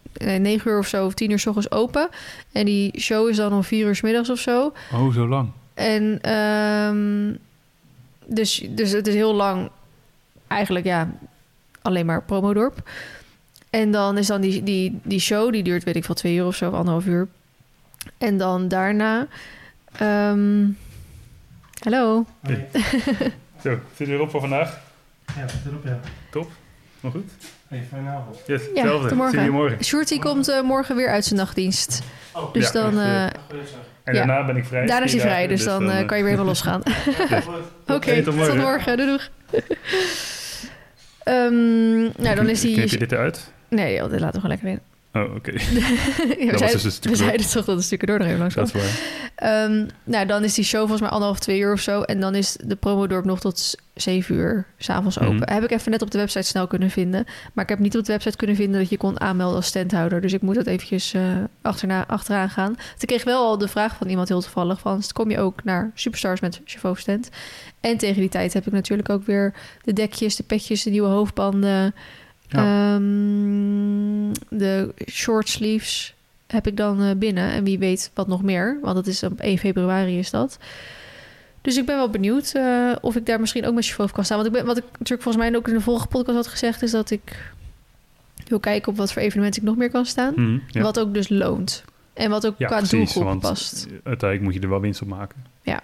9 uur of zo... of 10 uur 's ochtends open. En die show is dan om 4 uur 's middags of zo. Oh, zo lang. En dus het is heel lang eigenlijk alleen maar promodorp. En dan is dan die show, die duurt weet ik veel 2 uur of zo, 1,5 uur. En dan daarna... hallo. Hey. Zo, zit je erop voor vandaag? Ja, zit erop, ja. Top, maar goed. Hey, fijne avond. Yes, Ja, hetzelfde. tot morgen. Zie je morgen. Shorty komt morgen weer uit zijn nachtdienst. Oh, Dus ja, dan... En daarna ben ik vrij. Daarna is hij 4 vrij, dagen, dus dan kan je weer helemaal losgaan. Oké, Hey, tot morgen. Doeg. Nou, dan is die... Knip je dit eruit? Nee, dit laten we gewoon lekker in. Oh, oké. We zeiden toch dat de stukken door nog even langs Dat kwam. is waar. Nou, dan is die show volgens mij 1,5, 2 uur of zo. En dan is de promodorp nog tot 7 uur 's avonds open. Heb ik even net op de website snel kunnen vinden. Maar ik heb niet op de website kunnen vinden dat je kon aanmelden als standhouder. Dus ik moet dat eventjes achteraan gaan. Ik kreeg wel al de vraag van iemand heel toevallig van... kom je ook naar Superstars met Chauffeur stand? En tegen die tijd heb ik natuurlijk ook weer de dekjes, de petjes, de nieuwe hoofdbanden... Ja. De short sleeves heb ik dan binnen. En wie weet wat nog meer. Want dat is op 1 februari is dat. Dus ik ben wel benieuwd of ik daar misschien ook met chauffeur kan staan. Want wat ik natuurlijk volgens mij ook in de vorige podcast had gezegd... is dat ik wil kijken op wat voor evenementen ik nog meer kan staan. Ja. Wat ook dus loont. En wat ook qua doelgroep past. Uiteindelijk moet je er wel winst op maken.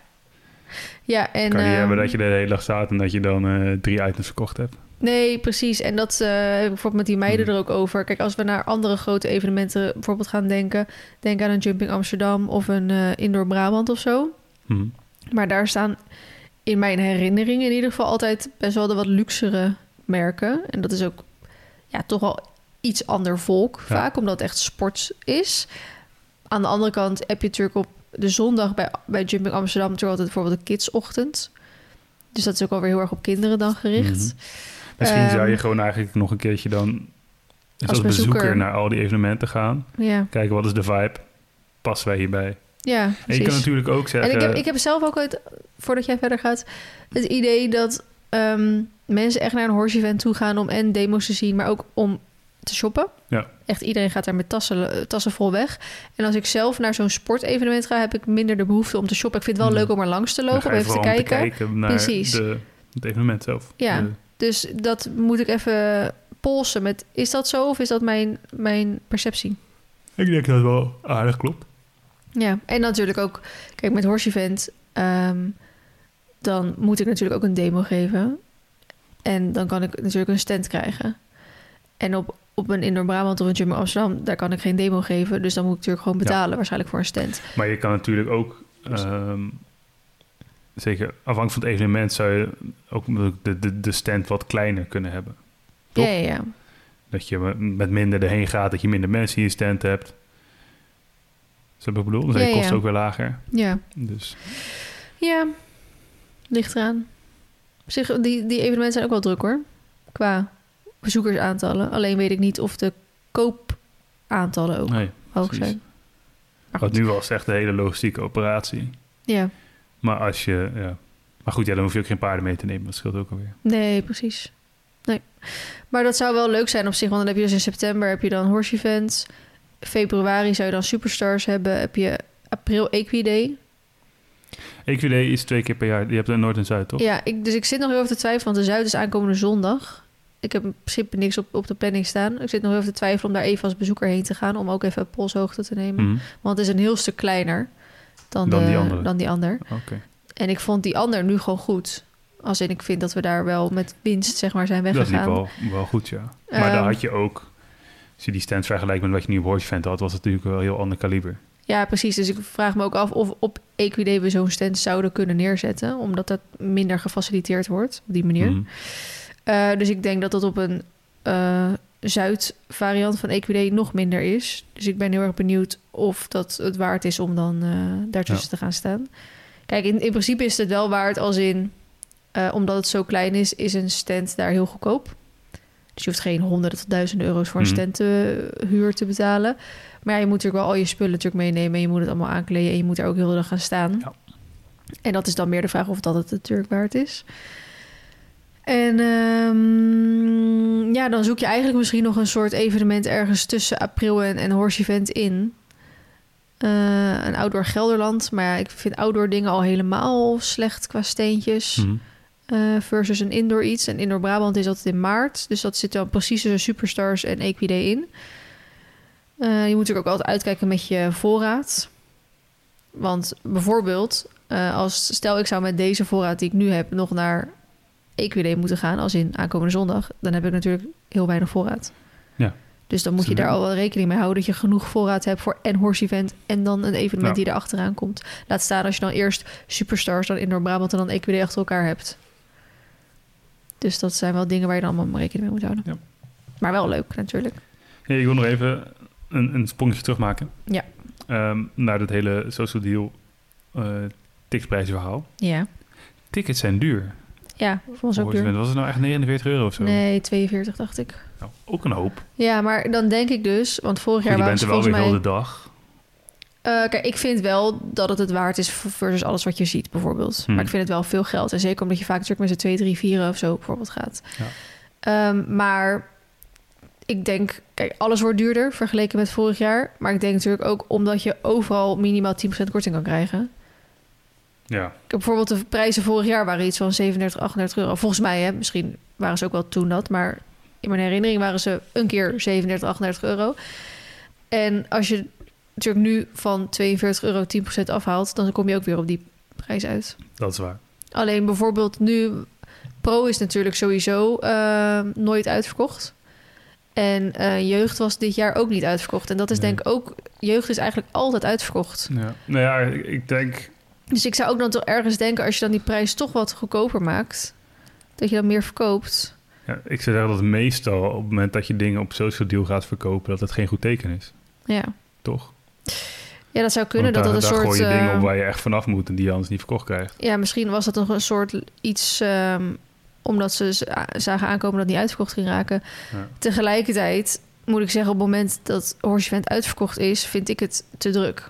Ja, en kan je niet hebben dat je de hele dag staat... en dat je dan 3 items verkocht hebt. Nee, precies. En dat heb ik bijvoorbeeld met die meiden er ook over. Kijk, als we naar andere grote evenementen bijvoorbeeld gaan denken... denk aan een Jumping Amsterdam of een Indoor Brabant of zo. Maar daar staan in mijn herinnering in ieder geval altijd best wel de wat luxere merken. En dat is ook toch wel iets ander volk vaak, omdat het echt sport is. Aan de andere kant heb je natuurlijk op de zondag bij Jumping Amsterdam natuurlijk altijd bijvoorbeeld een kidsochtend. Dus dat is ook alweer heel erg op kinderen dan gericht. Misschien zou je gewoon eigenlijk nog een keertje dan... als bezoeker naar al die evenementen gaan. Ja. Kijken, wat is de vibe? Passen wij hierbij? Ja, precies. En je kan natuurlijk ook zeggen... En ik heb zelf ook, voordat jij verder gaat... het idee dat mensen echt naar een horse event toe gaan... om en demo's te zien, maar ook om te shoppen. Ja. Echt iedereen gaat daar met tassen vol weg. En als ik zelf naar zo'n sportevenement ga... heb ik minder de behoefte om te shoppen. Ik vind het wel leuk om er langs te lopen, om even te kijken. Naar precies. Het evenement zelf. Ja, dus dat moet ik even polsen met... is dat zo of is dat mijn perceptie? Ik denk dat het wel aardig klopt. Ja, en natuurlijk ook... Kijk, met horse event... dan moet ik natuurlijk ook een demo geven. En dan kan ik natuurlijk een stand krijgen. En op een Indoor Brabant of een Jumping Amsterdam... daar kan ik geen demo geven. Dus dan moet ik natuurlijk gewoon betalen waarschijnlijk voor een stand. Maar je kan natuurlijk ook... zeker afhankelijk van het evenement... zou je ook de stand wat kleiner kunnen hebben. Toch? Ja. Dat je met minder erheen gaat... dat je minder mensen in je stand hebt. Dat heb ik bedoeld. Dan zijn je kosten ook weer lager. Ja. Dus. Ja, ligt eraan. Op zich, die evenementen zijn ook wel druk hoor. Qua bezoekersaantallen. Alleen weet ik niet of de koopaantallen ook hoog zijn. Want nu was het echt een hele logistieke operatie. Ja. Maar als je... Ja. Maar goed, dan hoef je ook geen paarden mee te nemen. Dat scheelt ook alweer. Nee, precies. Nee. Maar dat zou wel leuk zijn op zich. Want dan heb je dus in september heb je dan horse events. Februari zou je dan Superstars hebben. Heb je april Equiday. Equiday is 2 keer per jaar. Je hebt er Noord en Zuid, toch? Ja, dus ik zit nog heel even te twijfelen. Want de Zuid is aankomende zondag. Ik heb in principe niks op de planning staan. Ik zit nog even te twijfelen om daar even als bezoeker heen te gaan. Om ook even polshoogte te nemen. Want het is een heel stuk kleiner dan die ander. Okay. En ik vond die ander nu gewoon goed. Als in, ik vind dat we daar wel met winst zeg maar zijn weggegaan. Dat liep wel goed, ja. Maar daar had je ook... Als je die stand vergelijkt met wat je nu op Horse Event had... was het natuurlijk wel een heel ander kaliber. Ja, precies. Dus ik vraag me ook af of op Equiday we zo'n stand zouden kunnen neerzetten. Omdat dat minder gefaciliteerd wordt op die manier. Dus ik denk dat dat op een Zuid-variant van Equiday nog minder is. Dus ik ben heel erg benieuwd of dat het waard is om dan daartussen te gaan staan. Kijk, in principe is het wel waard als in... omdat het zo klein is een stand daar heel goedkoop. Dus je hoeft geen honderden tot duizenden euro's voor een standhuur te betalen. Maar ja, je moet natuurlijk wel al je spullen natuurlijk meenemen... en je moet het allemaal aankleden en je moet er ook heel de dag gaan staan. Ja. En dat is dan meer de vraag of dat het natuurlijk waard is. En dan zoek je eigenlijk misschien nog een soort evenement... ergens tussen april en horse event in. een outdoor Gelderland. Maar ja, ik vind outdoor dingen al helemaal slecht qua steentjes. Versus een indoor iets. En indoor Brabant is altijd in maart. Dus dat zit dan precies tussen Superstars en Equiday in. Je moet natuurlijk ook altijd uitkijken met je voorraad. Want bijvoorbeeld, stel ik zou met deze voorraad die ik nu heb nog naar Equiday moeten gaan, als in aankomende zondag, dan heb ik natuurlijk heel weinig voorraad. Ja. Dus dan moet je daar al wel rekening mee houden dat je genoeg voorraad hebt voor en horse event en dan een evenement die er achteraan komt. Laat staan als je dan eerst Superstars, dan Indoor Brabant en dan Equiday achter elkaar hebt. Dus dat zijn wel dingen waar je dan allemaal rekening mee moet houden. Ja. Maar wel leuk natuurlijk. Hey, ik wil nog even een sprongetje terugmaken. Ja. Naar dat hele social deal ticketprijsverhaal. Ja. Tickets zijn duur. Ja, voor ons ook duur. Was het nou echt €49 of zo? Nee, 42 dacht ik. Nou, ook een hoop. Ja, maar dan denk ik dus, want vorig jaar waren ze volgens mij... Je bent er wel weer heel de dag. Kijk, ik vind wel dat het waard is versus alles wat je ziet, bijvoorbeeld. Maar ik vind het wel veel geld. En zeker omdat je vaak natuurlijk met z'n 2, 3, 4 of zo bijvoorbeeld gaat. Ja. Maar ik denk, kijk, alles wordt duurder vergeleken met vorig jaar. Maar ik denk natuurlijk ook omdat je overal minimaal 10% korting kan krijgen. Ja. Ik heb bijvoorbeeld de prijzen vorig jaar waren iets van 37, 38 euro. Volgens mij, hè, misschien waren ze ook wel toen dat. Maar in mijn herinnering waren ze een keer 37, 38 euro. En als je natuurlijk nu van 42 euro 10% afhaalt, dan kom je ook weer op die prijs uit. Dat is waar. Alleen bijvoorbeeld nu, Pro is natuurlijk sowieso nooit uitverkocht. En jeugd was dit jaar ook niet uitverkocht. En dat is denk ik ook, jeugd is eigenlijk altijd uitverkocht. Ja. Nou ja, ik denk... Dus ik zou ook dan toch ergens denken, als je dan die prijs toch wat goedkoper maakt, dat je dan meer verkoopt. Ja, ik zou zeggen dat meestal op het moment dat je dingen op social deal gaat verkopen, dat het geen goed teken is. Ja. Toch? Ja, dat zou kunnen. Dat een soort... Daar gooi je dingen op waar je echt vanaf moet en die je anders niet verkocht krijgt. Ja, misschien was dat nog een soort iets... omdat ze zagen aankomen dat het niet uitverkocht ging raken. Ja. Tegelijkertijd moet ik zeggen, op het moment dat Horse Event uitverkocht is, vind ik het te druk.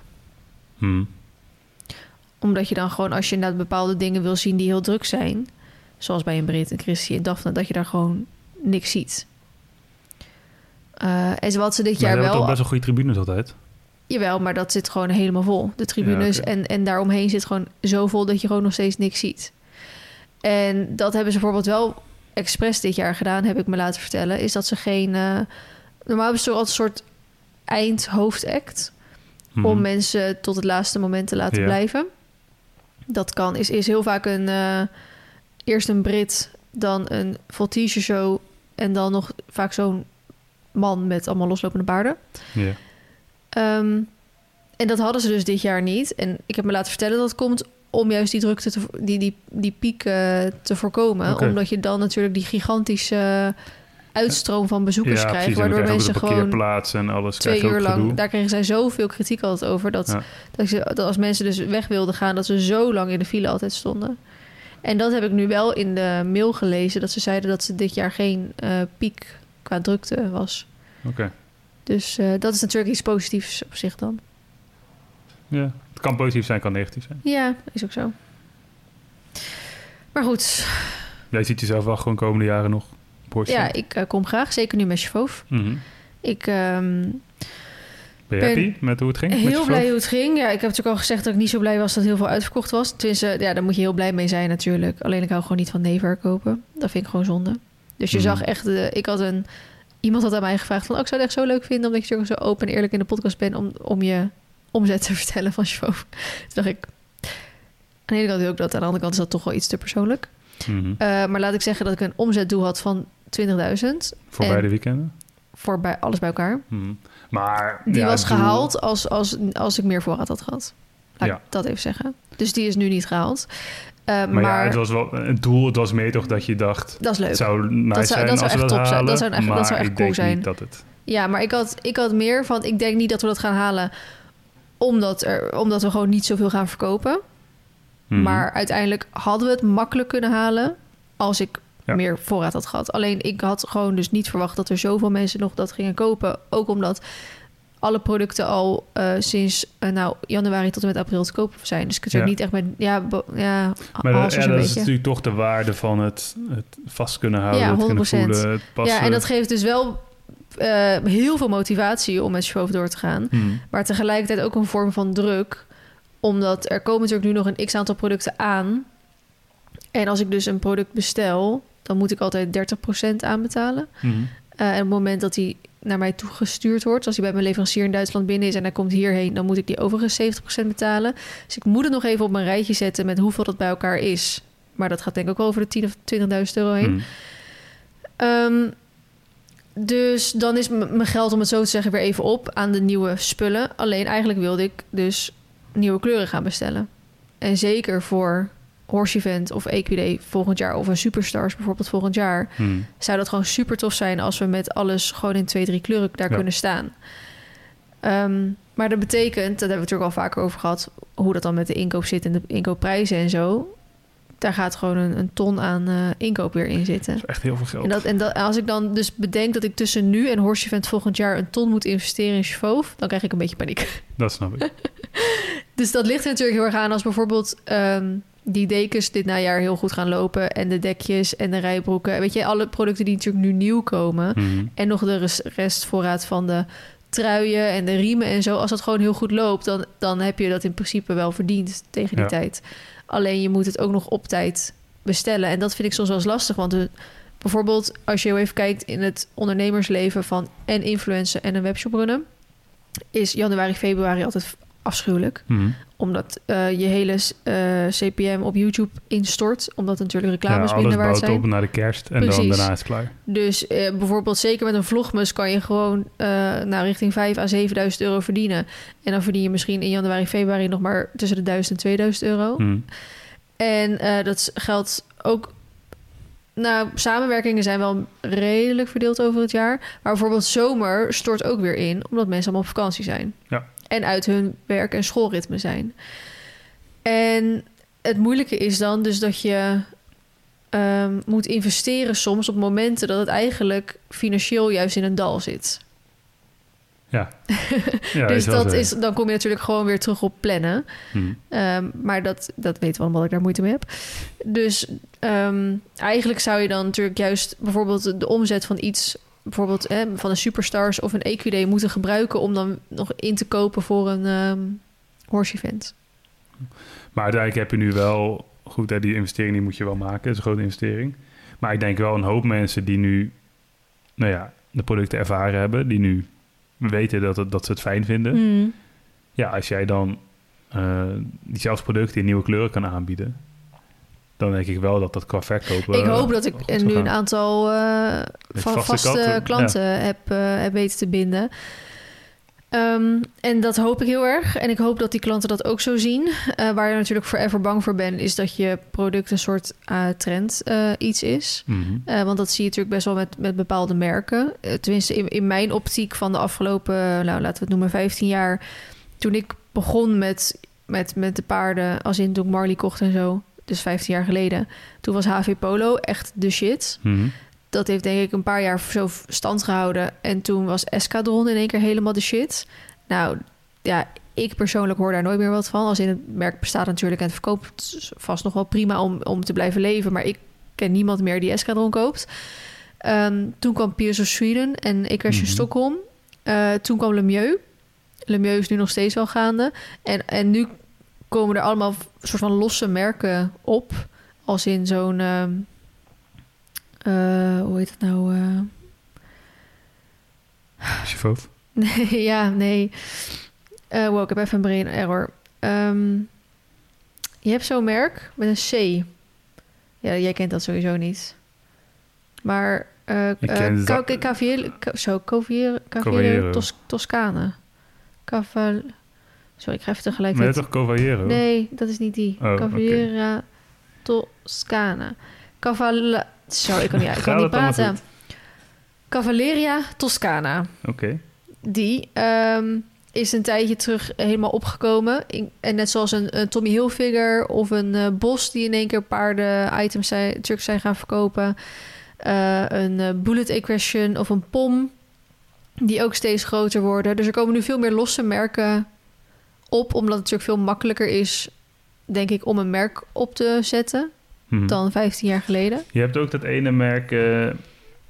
Omdat je dan gewoon, als je inderdaad bepaalde dingen wil zien die heel druk zijn, zoals bij een Brit, een Christie en Daphne, dat je daar gewoon niks ziet. En wat ze dit jaar wel... toch best wel goede tribunes altijd? Jawel, maar dat zit gewoon helemaal vol. De tribunes en daaromheen zit gewoon zo vol dat je gewoon nog steeds niks ziet. En dat hebben ze bijvoorbeeld wel expres dit jaar gedaan, heb ik me laten vertellen, is dat ze geen... normaal hebben ze altijd een soort eindhoofdact om mensen tot het laatste moment te laten blijven. Dat is heel vaak eerst een Brit, dan een voltige show en dan nog vaak zo'n man met allemaal loslopende paarden. Ja. En dat hadden ze dus dit jaar niet. En ik heb me laten vertellen dat het komt om juist die drukte, die piek te voorkomen. Okay. Omdat je dan natuurlijk die gigantische uitstroom van bezoekers krijgt. Precies, waardoor mensen gewoon en alles 2 uur lang... Gedoe. Daar kregen zij zoveel kritiek altijd over. Dat als mensen dus weg wilden gaan, dat ze zo lang in de file altijd stonden. En dat heb ik nu wel in de mail gelezen. Dat ze zeiden dat ze dit jaar geen piek qua drukte was. Oké. Dus dat is natuurlijk iets positiefs op zich dan. Ja, het kan positief zijn, kan negatief zijn. Ja, is ook zo. Maar goed. Jij ziet jezelf wel gewoon komende jaren nog? Ja, ik kom graag. Zeker nu met Chauffeur. Ik ben je happy met hoe het ging? Heel blij hoe het ging. Ja, ik heb natuurlijk al gezegd dat ik niet zo blij was dat heel veel uitverkocht was. Tenminste, ja, daar moet je heel blij mee zijn natuurlijk. Alleen ik hou gewoon niet van nee-verkopen. Dat vind ik gewoon zonde. Dus je zag echt... Iemand had aan mij gevraagd van... ik zou het echt zo leuk vinden... omdat je zo open en eerlijk in de podcast bent... om je omzet te vertellen van Chauffeur. Toen dacht ik... aan de ene kant ook dat. Aan de andere kant is dat toch wel iets te persoonlijk. Maar laat ik zeggen dat ik een omzetdoel had van 20.000. Voor beide weekenden? Voor alles bij elkaar. Maar die was gehaald als ik meer voorraad had gehad. Laat ik dat even zeggen. Dus die is nu niet gehaald. Maar ja, het was wel een doel. Het was meer toch dat je dacht... Dat is leuk. Het zou nice zijn als we dat halen. Dat zou echt cool zijn. Niet dat het... Ja, maar ik had meer van... Ik denk niet dat we dat gaan halen... omdat we gewoon niet zoveel gaan verkopen. Maar uiteindelijk hadden we het makkelijk kunnen halen... als ik meer voorraad had gehad. Alleen ik had gewoon dus niet verwacht... dat er zoveel mensen nog dat gingen kopen. Ook omdat... alle producten al sinds januari tot en met april te kopen zijn. Dus ik het er niet echt met... maar dat is natuurlijk toch de waarde van het vast kunnen houden. Ja, 100%. Het kunnen voelen, het passen. Ja, en dat geeft dus wel heel veel motivatie om met Chauve door te gaan. Maar tegelijkertijd ook een vorm van druk. Omdat er komen natuurlijk nu nog een x-aantal producten aan. En als ik dus een product bestel, dan moet ik altijd 30% aanbetalen. En op het moment dat die naar mij toegestuurd wordt, als hij bij mijn leverancier in Duitsland binnen is en hij komt hierheen, dan moet ik die overigens 70% betalen. Dus ik moet het nog even op mijn rijtje zetten met hoeveel dat bij elkaar is. Maar dat gaat denk ik ook wel over de 10.000 of 20.000 euro heen. Dus dan is mijn geld, om het zo te zeggen, weer even op aan de nieuwe spullen. Alleen eigenlijk wilde ik dus nieuwe kleuren gaan bestellen. En zeker voor Horse Event of Equiday volgend jaar, of een Superstars bijvoorbeeld volgend jaar, zou dat gewoon super tof zijn als we met alles gewoon in 2-3 kleuren daar kunnen staan. Maar dat betekent, dat hebben we natuurlijk al vaker over gehad, hoe dat dan met de inkoop zit en de inkoopprijzen en zo. Daar gaat gewoon een ton aan inkoop weer in zitten. Dat is echt heel veel geld. En als ik dan dus bedenk dat ik tussen nu en Horse Event volgend jaar een ton moet investeren in Chauve, dan krijg ik een beetje paniek. Dat snap ik. Dus dat ligt er natuurlijk heel erg aan als bijvoorbeeld die dekens dit najaar heel goed gaan lopen en de dekjes en de rijbroeken. Weet je, alle producten die natuurlijk nu nieuw komen en nog de restvoorraad van de truien en de riemen en zo. Als dat gewoon heel goed loopt, dan heb je dat in principe wel verdiend tegen die tijd. Alleen je moet het ook nog op tijd bestellen. En dat vind ik soms wel eens lastig. Want bijvoorbeeld als je heel even kijkt in het ondernemersleven van en influencer en een webshop runnen, is januari, februari altijd afschuwelijk. Omdat je hele CPM op YouTube instort. Omdat natuurlijk reclames minder waard zijn. Alles bouwt op naar de kerst en dan daarna is het klaar. Dus bijvoorbeeld zeker met een vlogmas kan je gewoon richting 5.000 à 7.000 euro verdienen. En dan verdien je misschien in januari, februari nog maar tussen de 1.000 en 2.000 euro. En dat geldt ook. Nou, samenwerkingen zijn wel redelijk verdeeld over het jaar. Maar bijvoorbeeld zomer stort ook weer in, omdat mensen allemaal op vakantie zijn. Ja. En uit hun werk- en schoolritme zijn. En het moeilijke is dan dus dat je moet investeren soms op momenten dat het eigenlijk financieel juist in een dal zit. Ja. Dus dan kom je natuurlijk gewoon weer terug op plannen. Maar dat weten we allemaal dat ik daar moeite mee heb. Dus eigenlijk zou je dan natuurlijk juist bijvoorbeeld de omzet van iets, bijvoorbeeld van een Superstars of een Equiday moeten gebruiken om dan nog in te kopen voor een Horse Event. Maar uiteindelijk heb je nu wel, goed, hè, die investering die moet je wel maken. Dat is een grote investering. Maar ik denk wel een hoop mensen die nu, de producten ervaren hebben, die nu weten dat ze het fijn vinden. Ja, als jij dan diezelfde producten in nieuwe kleuren kan aanbieden, dan denk ik wel dat qua verkopen. Ik hoop dat ik nu een aantal vaste klanten heb weten te binden. En dat hoop ik heel erg. En ik hoop dat die klanten dat ook zo zien. Waar je natuurlijk forever bang voor bent, is dat je product een soort trend iets is. Want dat zie je natuurlijk best wel met bepaalde merken. Tenminste, in mijn optiek van de afgelopen, laten we het noemen, 15 jaar. Toen ik begon met de paarden, als in toen ik Marley kocht en zo, dus 15 jaar geleden. Toen was HV Polo echt de shit. Dat heeft denk ik een paar jaar zo stand gehouden. En toen was Escadron in één keer helemaal de shit. Nou, ja, ik persoonlijk hoor daar nooit meer wat van. Als in het merk bestaat natuurlijk en het verkoopt vast nog wel prima om te blijven leven. Maar ik ken niemand meer die Escadron koopt. Toen kwam Piers of Sweden en Equestrian Stockholm. Toen kwam Lemieux. Lemieux is nu nog steeds wel gaande. En nu komen er allemaal soort van losse merken op. Als in zo'n hoe heet het nou? Chauve? Nee. Wow, ik heb even een brain error. Je hebt zo'n merk met een C. Ja, jij kent dat sowieso niet. Maar Cavaliere Toscane. Sorry, ik ga even tegelijk. Maar je hebt toch Cavaliero? Nee, dat is niet die. Cavaliera Toscane. Zo, ik kan niet praten. Cavalleria Toscana. Oké. Die is een tijdje terug helemaal opgekomen. En net zoals een Tommy Hilfiger of een Bos die in één keer paarden-items terug zijn gaan verkopen. Een Bullet Equestrian of een POM die ook steeds groter worden. Dus er komen nu veel meer losse merken op, omdat het natuurlijk veel makkelijker is, denk ik, om een merk op te zetten dan 15 jaar geleden. Je hebt ook dat ene merk,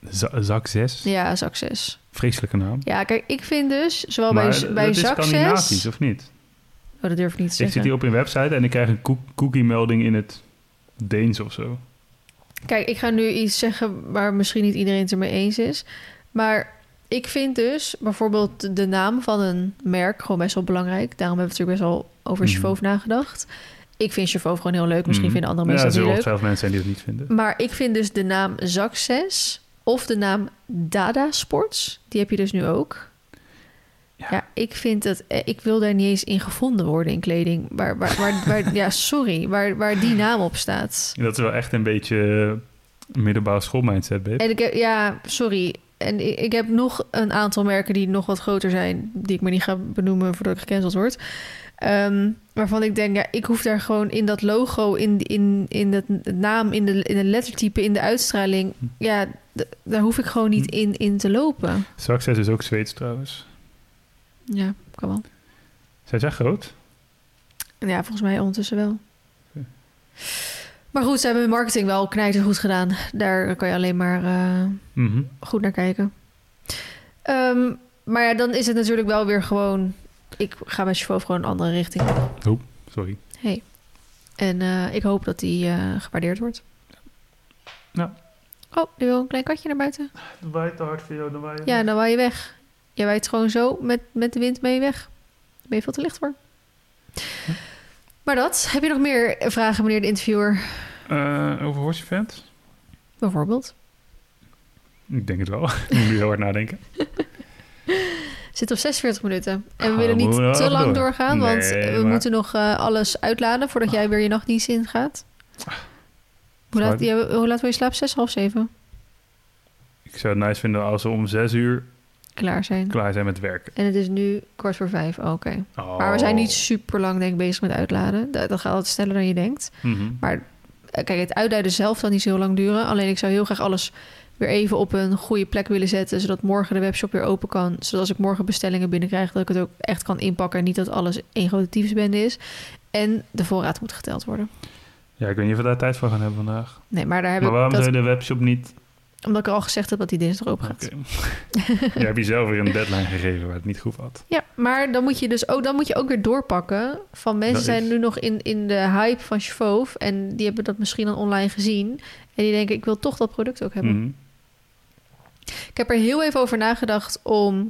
Zak 6? Ja, zak 6. Vreselijke naam. Ja, kijk, ik vind dus, zowel Maar bij dat is zak 6... Scandinavisch, of niet? Oh, dat durf ik niet te Ik zeggen. zit hier op een website en ik krijg een cookie-melding in het Deens of zo. Kijk, ik ga nu iets zeggen waar misschien niet iedereen het ermee eens is. Maar ik vind dus bijvoorbeeld de naam van een merk gewoon best wel belangrijk. Daarom hebben we natuurlijk best wel over Chauffeur nagedacht. Ik vind Chauffeur gewoon heel leuk. Misschien vinden andere mensen dat niet leuk. Er zullen ongetwijfeld mensen zijn die dat niet vinden. Maar ik vind dus de naam Zak 6 of de naam Dada Sports, die heb je dus nu ook. Ja, ik vind dat... Ik wil daar niet eens in gevonden worden in kleding. Ja, sorry. Waar die naam op staat. Dat is wel echt een beetje middelbare schoolmindset, babe. En ja, sorry. En ik heb nog een aantal merken die nog wat groter zijn, die ik maar niet ga benoemen voordat ik gecanceld word. Waarvan ik denk, ja, ik hoef daar gewoon in dat logo, in het naam, in de lettertype, in de uitstraling. Ja, daar hoef ik gewoon niet in te lopen. Success is ook Zweeds trouwens. Ja, kan wel. Zijn zij groot? Ja, volgens mij ondertussen wel. Okay. Maar goed, ze hebben hun marketing wel knijtergoed gedaan. Daar kan je alleen maar goed naar kijken. Maar ja, dan is het natuurlijk wel weer gewoon... Ik ga met Chauffeur gewoon een andere richting. Oh, sorry. Hey. En ik hoop dat die gewaardeerd wordt. Ja. Oh, je wil een klein katje naar buiten? Dan waait te hard voor jou, dan waai je Ja, weg. dan waai je weg. Je waait gewoon zo met de wind mee weg. Daar ben je veel te licht voor. Hm. Maar dat. Heb je nog meer vragen, meneer de interviewer? Over Horse Event? Bijvoorbeeld. Ik denk het wel. Ik moet nu heel hard nadenken. Zit op 46 minuten. En we Oh, willen niet moeten we te nog lang door? doorgaan, want Nee, we maar- moeten nog alles uitladen voordat jij weer je nachtdienst ingaat. Hoe laat wil je slapen? 6, half 7? Ik zou het nice vinden als we om 6 uur Klaar zijn. klaar zijn met werken. En het is nu 4:15. Oh, oké. Oh. Maar we zijn niet super lang denk ik bezig met uitladen. Dat gaat altijd sneller dan je denkt. Mhm. Maar kijk, het uitduiden zelf zal niet zo heel lang duren. Alleen ik zou heel graag alles weer even op een goede plek willen zetten, zodat morgen de webshop weer open kan. Zodat als ik morgen bestellingen binnenkrijg, dat ik het ook echt kan inpakken en niet dat alles één grote tyfusbende is. En de voorraad moet geteld worden. Ja, ik weet niet of we daar tijd voor gaan hebben vandaag. Nee, maar daar heb Maar ik waarom dat, zou je de webshop niet... omdat ik al gezegd heb dat die dinsdag open gaat. Oké. Je hebt jezelf weer een deadline gegeven waar het niet goed had. Ja, maar dan moet je dus ook weer doorpakken. Van mensen Dat zijn is- nu nog in de hype van Chauffeur en die hebben dat misschien dan online gezien. En die denken, ik wil toch dat product ook hebben. Mhm. Ik heb er heel even over nagedacht om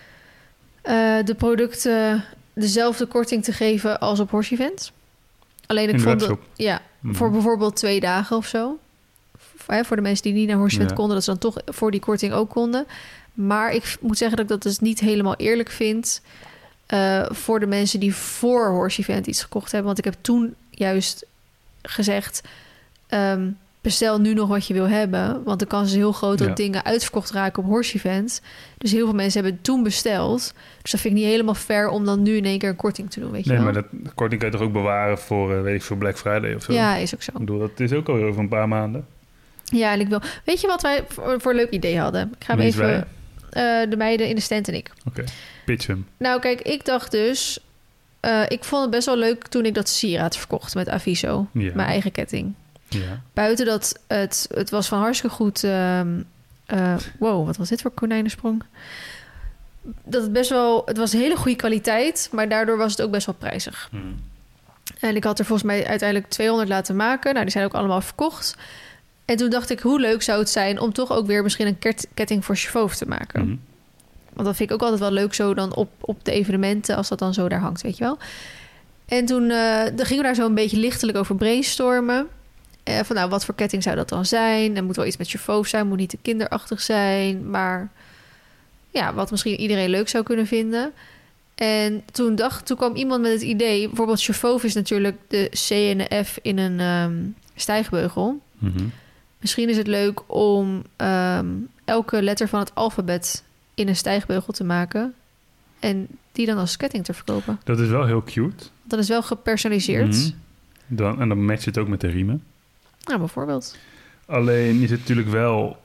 de producten dezelfde korting te geven als op Horse Event. Alleen ik In de vond webshop? ja, Mhm. voor bijvoorbeeld 2 dagen of zo. Voor de mensen die niet naar Horse Event Ja. konden, dat ze dan toch voor die korting ook konden. Maar ik moet zeggen dat ik dat dus niet helemaal eerlijk vind voor de mensen die voor Horse Event iets gekocht hebben. Want ik heb toen juist gezegd, bestel nu nog wat je wil hebben. Want de kans is heel groot dat Ja. dingen uitverkocht raken op Horse Event. Dus heel veel mensen hebben het toen besteld. Dus dat vind ik niet helemaal fair om dan nu in één keer een korting te doen, weet je Nee, wel? maar dat korting kan je toch ook bewaren voor, weet ik veel, Black Friday of zo? Ja, is ook zo. Ik bedoel, dat is ook alweer over een paar maanden. Ja, en ik wil... Weet je wat wij voor een leuk idee hadden? Ik ga hem Wie is even... de meiden in de stand en ik. Oké, pitch hem. Nou, kijk, ik dacht dus... ik vond het best wel leuk toen ik dat sieraad verkocht met Aviso. Ja. Mijn eigen ketting. Ja. Buiten dat het was van hartstikke goed... wow, wat was dit voor konijnensprong? Dat het best wel... Het was een hele goede kwaliteit, maar daardoor was het ook best wel prijzig. Mhm. En ik had er volgens mij uiteindelijk 200 laten maken. Nou, die zijn ook allemaal verkocht. En toen dacht ik, hoe leuk zou het zijn om toch ook weer misschien een ketting voor Chauffeur te maken. Mhm. Want dat vind ik ook altijd wel leuk zo dan op de evenementen, als dat dan zo daar hangt, weet je wel. En toen dan gingen we daar zo een beetje lichtelijk over brainstormen. Van nou, wat voor ketting zou dat dan zijn? Er moet wel iets met Chauffeur zijn, moet niet te kinderachtig zijn. Maar ja, wat misschien iedereen leuk zou kunnen vinden. En toen kwam iemand met het idee, bijvoorbeeld Chauffeur is natuurlijk de C en de F in een stijgbeugel. Mhm. Misschien is het leuk om elke letter van het alfabet in een stijgbeugel te maken. En die dan als ketting te verkopen. Dat is wel heel cute. Dat is wel gepersonaliseerd. Mhm. En dan matcht het ook met de riemen. Nou, bijvoorbeeld. Alleen is het natuurlijk wel...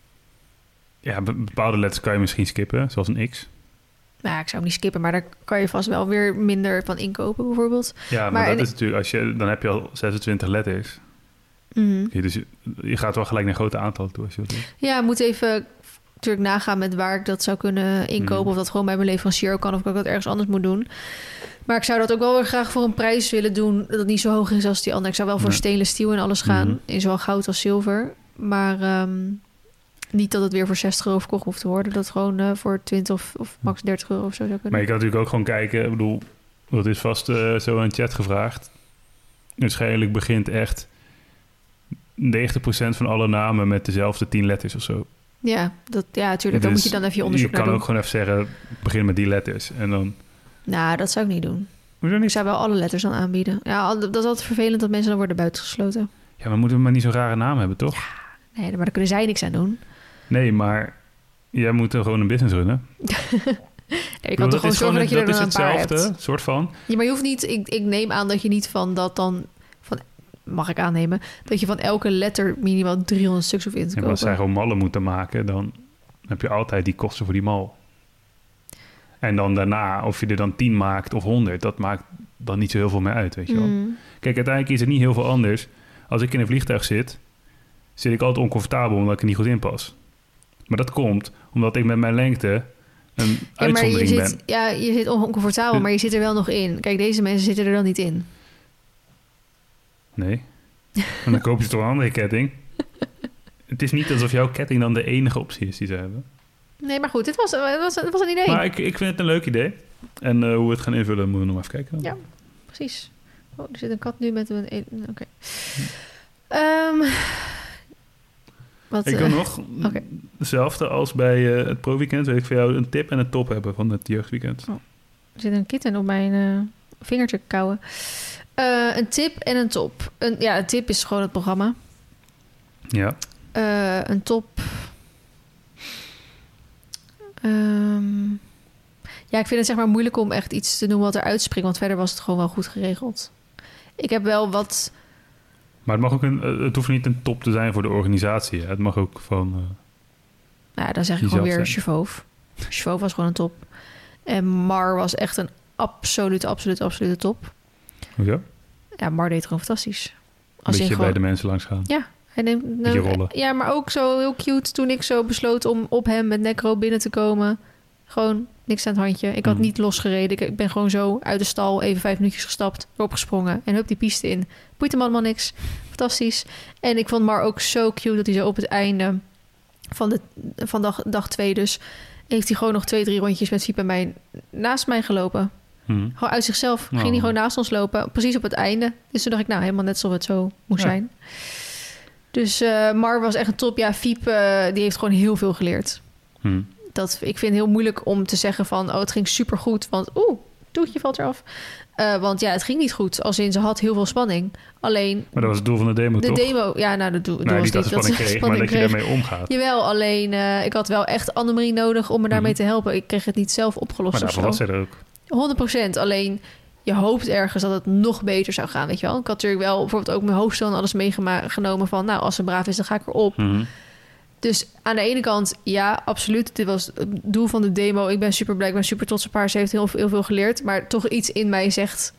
Ja, bepaalde letters kan je misschien skippen, zoals een X. Nou, ik zou hem niet skippen, maar daar kan je vast wel weer minder van inkopen, bijvoorbeeld. Ja, maar Maar dat en- is natuurlijk... Dan heb je al 26 letters. Okay, dus je gaat wel gelijk naar grote aantallen toe als je dat doet. Ja, ik moet even natuurlijk nagaan met waar ik dat zou kunnen inkopen. Of dat gewoon bij mijn leverancier ook kan. Of ik dat ergens anders moet doen. Maar ik zou dat ook wel weer graag voor een prijs willen doen dat niet zo hoog is als die andere. Ik zou wel voor stainless steel en alles gaan. In zowel goud als zilver. Maar niet dat het weer voor €60 verkocht hoeft te worden. Dat het gewoon voor 20 of max €30 of zo zou kunnen. Maar je kan natuurlijk ook gewoon kijken. Ik bedoel, dat is vast zo in de chat gevraagd. Waarschijnlijk begint echt 90% van alle namen met dezelfde 10 letters of zo. Ja, natuurlijk. Dus dan moet je dan even je onderzoek naar doen. Je kan ook gewoon even zeggen, begin met die letters. En dan... Nou, dat zou ik niet doen. Hoezo niet? Ik zou wel alle letters dan aanbieden. Ja, dat is altijd vervelend dat mensen dan worden buitengesloten. Ja, maar moeten we maar niet zo'n rare naam hebben, toch? Ja, nee, maar daar kunnen zij niks aan doen. Nee, maar jij moet er gewoon een business runnen. Je kan toch gewoon zorgen dat je er dan een paar hebt. Dat is hetzelfde, soort van. Ja, maar je hoeft niet... Ik neem aan dat je niet van dat dan... mag ik aannemen... dat je van elke letter minimaal 300 stuks hoeft in te kopen. Ja, als zij gewoon mallen moeten maken... dan heb je altijd die kosten voor die mal. En dan daarna, of je er dan 10 maakt of 100... dat maakt dan niet zo heel veel meer uit, weet je wel. Kijk, uiteindelijk is het niet heel veel anders. Als ik in een vliegtuig zit ik altijd oncomfortabel... omdat ik er niet goed in pas. Maar dat komt omdat ik met mijn lengte... een uitzondering ben. Ja, je zit oncomfortabel, maar je zit er wel nog in. Kijk, deze mensen zitten er dan niet in. Nee. En dan koop je toch een andere ketting. Het is niet alsof jouw ketting dan de enige optie is die ze hebben. Nee, maar goed, het was een idee. Maar ik vind het een leuk idee. En hoe we het gaan invullen, moeten we nog even kijken. Ja, precies. Oh, er zit een kat nu met een... Oké. Ik wil nog hetzelfde als bij het pro-weekend. Wil ik voor jou een tip en een top hebben van het jeugdweekend. Oh, er zit een kitten op mijn vingertje kauwen. Een tip en een top. Een tip is gewoon het programma. Ja. Een top... ja, ik vind het zeg maar moeilijk om echt iets te noemen wat eruit springt. Want verder was het gewoon wel goed geregeld. Ik heb wel wat... Maar het mag ook het hoeft niet een top te zijn voor de organisatie. Hè? Het mag ook van... nou, dan zeg ik gewoon weer Chevauve. Chevauve was gewoon een top. En Mar was echt een absolute top. Hoezo? Ja, Mar deed gewoon fantastisch. Als je bij de mensen langs gaan. Ja, hij neemt rollen. Ja, maar ook zo heel cute toen ik zo besloot om op hem met Necro binnen te komen. Gewoon niks aan het handje. Ik had niet losgereden. Ik ben gewoon zo uit de stal even 5 minuutjes gestapt, erop gesprongen en hup die piste in. Boeit hem allemaal niks. Fantastisch. En ik vond Mar ook zo cute dat hij zo op het einde van dag 2 dus heeft hij gewoon nog 2-3 rondjes met Fiep en mij naast mij gelopen. Gewoon uit zichzelf. Ging hij gewoon naast ons lopen. Precies op het einde. Dus toen dacht ik, nou, helemaal net zoals het zo moest zijn. Dus Mar was echt een top. Ja, Fiep, die heeft gewoon heel veel geleerd. Ik vind het heel moeilijk om te zeggen van... oh, het ging supergoed, want toetje valt eraf. Want ja, het ging niet goed. Als in, ze had heel veel spanning. Alleen... Maar dat was het doel van de demo, toch? De demo, ja, nou, het doel was niet dat ze spanning kreeg, maar dat je daarmee omgaat. Jawel, alleen ik had wel echt Annemarie nodig om me daarmee te helpen. Ik kreeg het niet zelf opgelost. Maar daarvoor was zij er ook. 100%. Alleen, je hoopt ergens dat het nog beter zou gaan, weet je wel. Ik had natuurlijk wel bijvoorbeeld ook mijn hoofdstel en alles meegenomen van... nou, als ze braaf is, dan ga ik erop. Dus aan de ene kant, ja, absoluut. Dit was het doel van de demo. Ik ben super blij, ik ben super trots op haar. Ze heeft heel veel geleerd. Maar toch iets in mij zegt...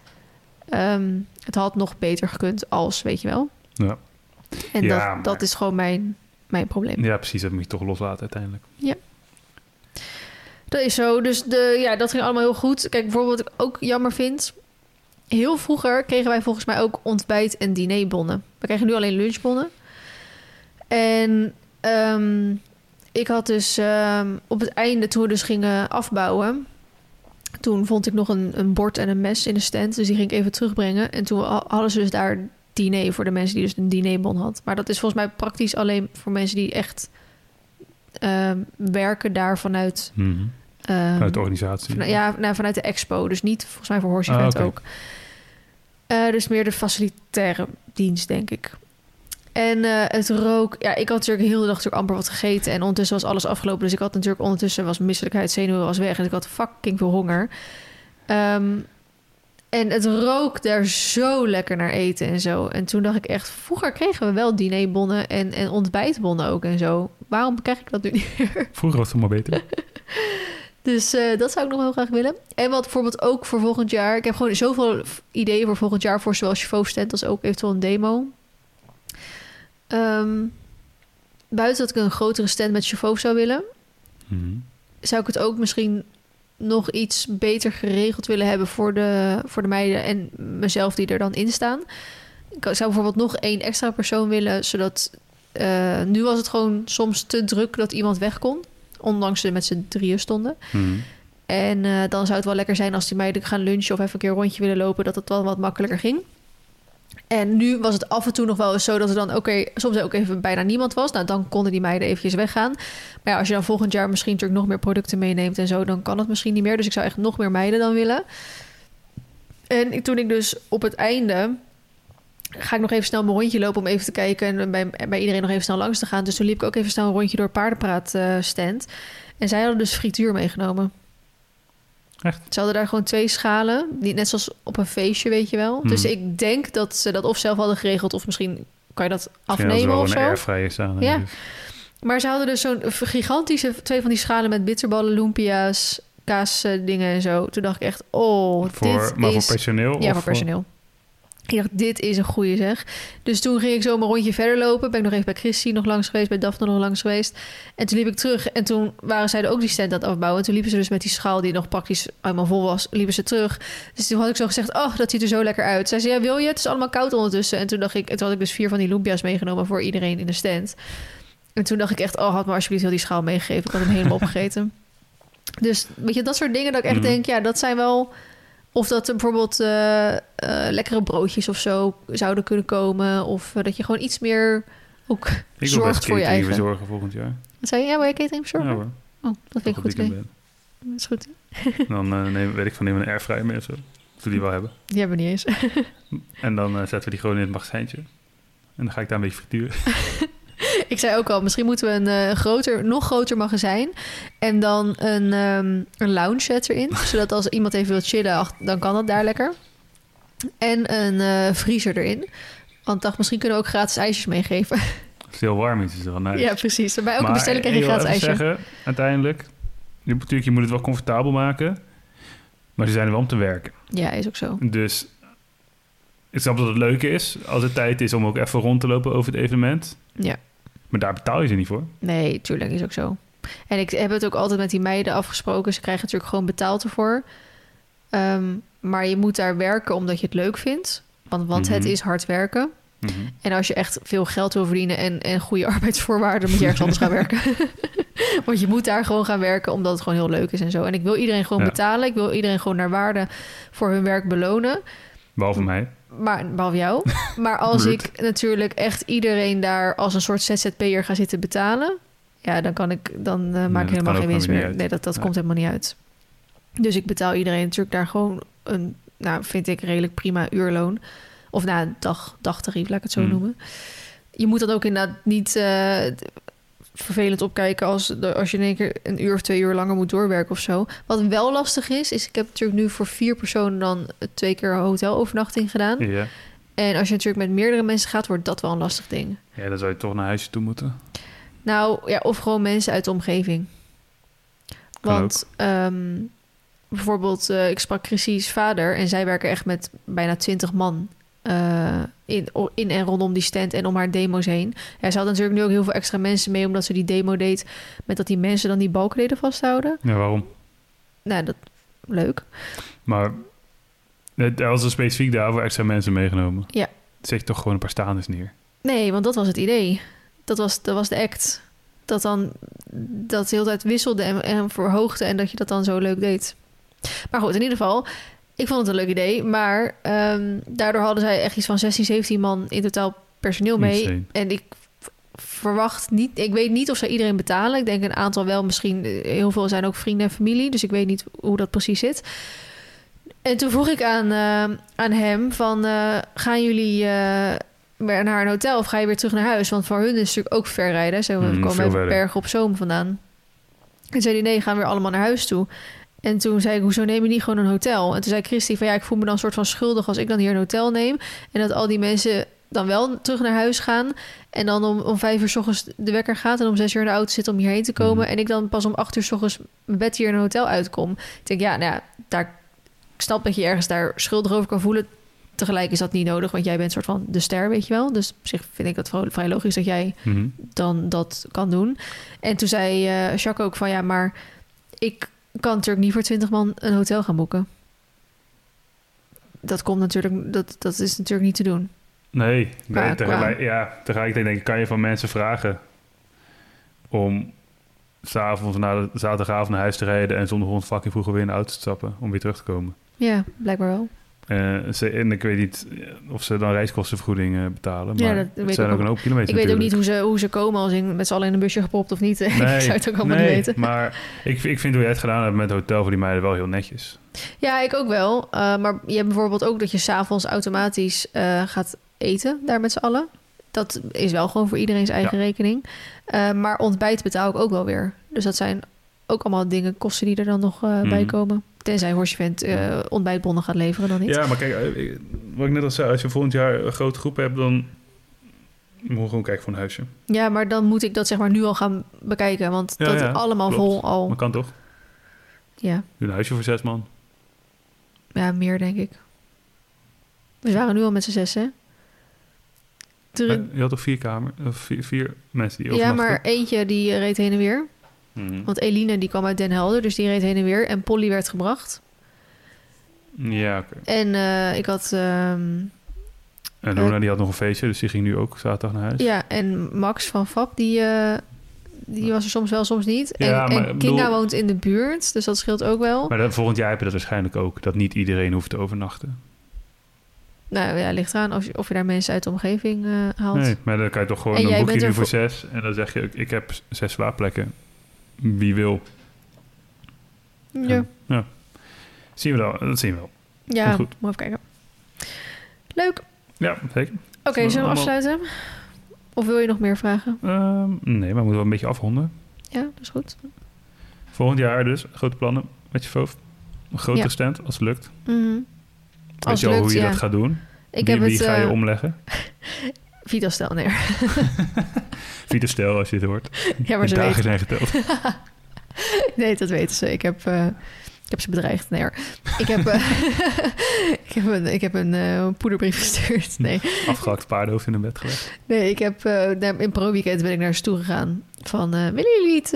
het had nog beter gekund als, weet je wel. Ja. En dat is gewoon mijn probleem. Ja, precies. Dat moet je toch loslaten uiteindelijk. Ja. Dat is zo. Dus dat ging allemaal heel goed. Kijk, bijvoorbeeld wat ik ook jammer vind... heel vroeger kregen wij volgens mij ook ontbijt- en dinerbonnen. We krijgen nu alleen lunchbonnen. En ik had dus op het einde, toen we dus gingen afbouwen... toen vond ik nog een bord en een mes in de stand. Dus die ging ik even terugbrengen. En toen hadden ze dus daar diner voor de mensen die dus een dinerbon had. Maar dat is volgens mij praktisch alleen voor mensen die echt werken daar vanuit... vanuit de organisatie? Vanuit de expo. Dus niet volgens mij voor Horse Event ook. Dus meer de facilitaire dienst, denk ik. En het rook... Ja, ik had natuurlijk heel de dag amper wat gegeten. En ondertussen was alles afgelopen. Dus ik had natuurlijk ondertussen... was misselijkheid, zenuwen was weg. En ik had fucking veel honger. En het rook daar zo lekker naar eten en zo. En toen dacht ik echt... Vroeger kregen we wel dinerbonnen en ontbijtbonnen ook en zo. Waarom krijg ik dat nu niet meer? Vroeger was het maar beter. Dus dat zou ik nog heel graag willen. En wat bijvoorbeeld ook voor volgend jaar... Ik heb gewoon zoveel ideeën voor volgend jaar... voor zowel Chevauve stand als ook eventueel een demo. buiten dat ik een grotere stand met chauffeur zou willen... zou ik het ook misschien nog iets beter geregeld willen hebben... voor de meiden en mezelf die er dan in staan. Ik zou bijvoorbeeld nog 1 extra persoon willen... zodat nu was het gewoon soms te druk dat iemand weg kon... ondanks ze met z'n 3 stonden... En dan zou het wel lekker zijn als die meiden gaan lunchen... of even een keer een rondje willen lopen... dat het wel wat makkelijker ging. En nu was het af en toe nog wel eens zo... dat er dan soms ook even bijna niemand was. Nou, dan konden die meiden eventjes weggaan. Maar ja, als je dan volgend jaar misschien natuurlijk nog meer producten meeneemt... en zo, dan kan het misschien niet meer. Dus ik zou echt nog meer meiden dan willen. En toen ik dus op het einde... ga ik nog even snel mijn rondje lopen om even te kijken... en bij iedereen nog even snel langs te gaan. Dus toen liep ik ook even snel een rondje door Paardenpraat stand. En zij hadden dus frituur meegenomen... Echt? Ze hadden daar gewoon 2 schalen. Net zoals op een feestje, weet je wel. Dus ik denk dat ze dat of zelf hadden geregeld... of misschien kan je dat afnemen of zo. Een airfryer staan. Ja. Dus. Maar ze hadden dus zo'n gigantische 2 van die schalen... met bitterballen, lumpia's, kaasdingen en zo. Toen dacht ik echt, voor personeel? Ja, voor personeel. Ik dacht, dit is een goeie zeg. Dus toen ging ik zo mijn rondje verder lopen. Ben ik nog even bij Christy nog langs geweest. Bij Daphne nog langs geweest. En toen liep ik terug. En toen waren zij ook die stand aan het afbouwen. En toen liepen ze dus met die schaal die nog praktisch helemaal vol was. Liepen ze terug. Dus toen had ik zo gezegd, dat ziet er zo lekker uit. Zij zei, ja, wil je? Het is allemaal koud ondertussen. En toen had ik dus 4 van die lumpia's meegenomen voor iedereen in de stand. En toen dacht ik echt, had me alsjeblieft heel die schaal meegegeven. Ik had hem helemaal opgegeten. Dus weet je, dat soort dingen dat ik echt denk, ja, dat zijn wel... Of dat er bijvoorbeeld lekkere broodjes of zo zouden kunnen komen. Of dat je gewoon iets meer ook zorgt voor je eigen. Ik wil zorgen volgend jaar. Wat zei je? Ja, wil je catering verzorgen? Ja hoor. Oh, dat vind ik goed idee. Dat is goed. Dan neem een airfryer mee of zo. Dat we die wel hebben. Die hebben we niet eens. En dan zetten we die gewoon in het magazijntje. En dan ga ik daar een beetje frituren. Ik zei ook al, misschien moeten we een nog groter magazijn... en dan een lounge set erin. Zodat als iemand even wil chillen, dan kan dat daar lekker. En een vriezer erin. Want dacht, misschien kunnen we ook gratis ijsjes meegeven. Als het heel warm is, is het wel nice. Ja, precies. Bij elke bestelling krijg je gratis ijsje. Zeggen, uiteindelijk... Je moet het wel comfortabel maken... maar ze zijn er wel om te werken. Ja, is ook zo. Dus ik snap dat het leuk is... als het tijd is om ook even rond te lopen over het evenement... Ja. Maar daar betaal je ze niet voor. Nee, tuurlijk is ook zo. En ik heb het ook altijd met die meiden afgesproken. Ze krijgen natuurlijk gewoon betaald ervoor. Maar je moet daar werken omdat je het leuk vindt. Want het is hard werken. En als je echt veel geld wil verdienen en goede arbeidsvoorwaarden... dan moet je ergens anders gaan werken. Want je moet daar gewoon gaan werken omdat het gewoon heel leuk is en zo. En ik wil iedereen gewoon betalen. Ik wil iedereen gewoon naar waarde voor hun werk belonen. Behalve mij. Behalve jou. Maar als ik natuurlijk echt iedereen daar als een soort ZZP'er ga zitten betalen... ja, dan maak ik helemaal geen winst meer. Nee, dat komt helemaal niet uit. Dus ik betaal iedereen natuurlijk daar gewoon een, vind ik redelijk prima uurloon. Of dagtarief, laat ik het zo noemen. Je moet dan ook inderdaad niet vervelend opkijken als je in één keer 1 uur of 2 uur langer moet doorwerken of zo. Wat wel lastig is ik heb natuurlijk nu voor 4 personen dan 2 keer een hotelovernachting gedaan. Ja. En als je natuurlijk met meerdere mensen gaat, wordt dat wel een lastig ding. Ja, dan zou je toch naar huisje toe moeten. Nou, ja, of gewoon mensen uit de omgeving. Want bijvoorbeeld, ik sprak Chrissy's vader en zij werken echt met bijna 20 man in en rondom die stand en om haar demo's heen. Ja, ze had natuurlijk nu ook heel veel extra mensen mee, omdat ze die demo deed met dat die mensen dan die balken deden vasthouden. Ja, waarom? Nou, dat leuk. Maar er was er specifiek daarvoor extra mensen meegenomen. Ja. Zet je toch gewoon een paar staanders neer? Nee, want dat was het idee. Dat was de act. Dat de hele tijd wisselde en verhoogde en dat je dat dan zo leuk deed. Maar goed, in ieder geval, ik vond het een leuk idee. Maar daardoor hadden zij echt iets van 16, 17 man in totaal personeel mee. Insane. En ik verwacht niet... Ik weet niet of zij iedereen betalen. Ik denk een aantal wel. Misschien heel veel zijn ook vrienden en familie. Dus ik weet niet hoe dat precies zit. En toen vroeg ik aan hem van... gaan jullie naar een hotel of ga je weer terug naar huis? Want voor hun is het natuurlijk ook ver rijden. Ze komen uit Bergen op Zoom vandaan. En zei hij, nee, gaan weer allemaal naar huis toe. En toen zei ik, hoezo neem je niet gewoon een hotel? En toen zei Christy van, ja, ik voel me dan een soort van schuldig als ik dan hier een hotel neem. En dat al die mensen dan wel terug naar huis gaan. En dan om 5 uur 's ochtends de wekker gaat en om 6 uur in de auto zit om hierheen te komen. En ik dan pas om 8 uur 's ochtends mijn bed hier in een hotel uitkom. Ik denk, ik snap dat je ergens daar schuldig over kan voelen. tegelijk is dat niet nodig, want jij bent soort van de ster, weet je wel. Dus op zich vind ik het vrij logisch dat jij dan dat kan doen. En toen zei Jacques ook van, ja, maar ik kan natuurlijk niet voor 20 man een hotel gaan boeken. Dat komt natuurlijk, dat is natuurlijk niet te doen. Nee, tegelijkertijd denk ik, kan je van mensen vragen om 's avonds na de zaterdagavond naar huis te rijden en zondagochtend fucking vroeger weer in de auto te stappen om weer terug te komen. Ja, blijkbaar wel. En ik weet niet of ze dan reiskostenvergoeding betalen. Maar dat weet het zijn ook een hoop kilometer. Ik weet ook niet hoe ze komen als met z'n allen in een busje gepropt of niet. Nee, ik zou het ook allemaal niet weten. Maar ik vind hoe jij het gedaan hebt met het hotel voor die meiden wel heel netjes. Ja, ik ook wel. Maar je hebt bijvoorbeeld ook dat je 's avonds automatisch gaat eten daar met z'n allen. Dat is wel gewoon voor iedereen zijn eigen rekening. Maar ontbijt betaal ik ook wel weer. Dus dat zijn ook allemaal dingen, kosten die er dan nog bij komen. Tenzij Horsevent ontbijtbonnen gaat leveren, dan niet. Ja, maar kijk, wat ik net al zei, als je volgend jaar een grote groep hebt, dan moet je gewoon kijken voor een huisje. Ja, maar dan moet ik dat zeg maar nu al gaan bekijken, want dat is allemaal klopt. vol al. Maar kan toch? Ja. Doe een huisje voor 6 man. Ja, meer denk ik. We waren nu al met z'n 6, hè? Je had toch 4 mensen die overnachten? Ja, maar eentje die reed heen en weer. Want Eline die kwam uit Den Helder, dus die reed heen en weer. En Polly werd gebracht. Ja, oké. En ik had... en Luna die had nog een feestje, dus die ging nu ook zaterdag naar huis. Ja, en Max van Fab, die was er soms wel, soms niet. Ja, en Kinga woont in de buurt, dus dat scheelt ook wel. Maar volgend jaar heb je dat waarschijnlijk ook, dat niet iedereen hoeft te overnachten. Nou ja, ligt eraan of je daar mensen uit de omgeving haalt. Nee, maar dan kan je toch gewoon, dan boek je nu voor 6 en dan zeg je, ik heb 6 slaapplekken. Wie wil? Ja. Ja. Zien we wel, dat zien we wel. Ja, moet even kijken. Leuk. Ja, zeker. Oké, zullen we afsluiten? Of wil je nog meer vragen? Nee, maar we moeten wel een beetje afronden. Ja, dat is goed. Volgend jaar dus, grote plannen met je Foof. Een grotere stand, als het lukt. Weet je al hoe je dat gaat doen? Wie ga je omleggen? Vitastel, nee. Vitastel, als je het hoort. Ja, maar de dagen zijn geteld. Nee, dat weten ze. Ik heb ze bedreigd. Nee, ik heb een poederbrief gestuurd. Nee. Afgehakt paardenhoofd in een bed gelegd. Nee, ik heb in pro-weekend ben ik naar ze toe gegaan. Van, willen jullie niet...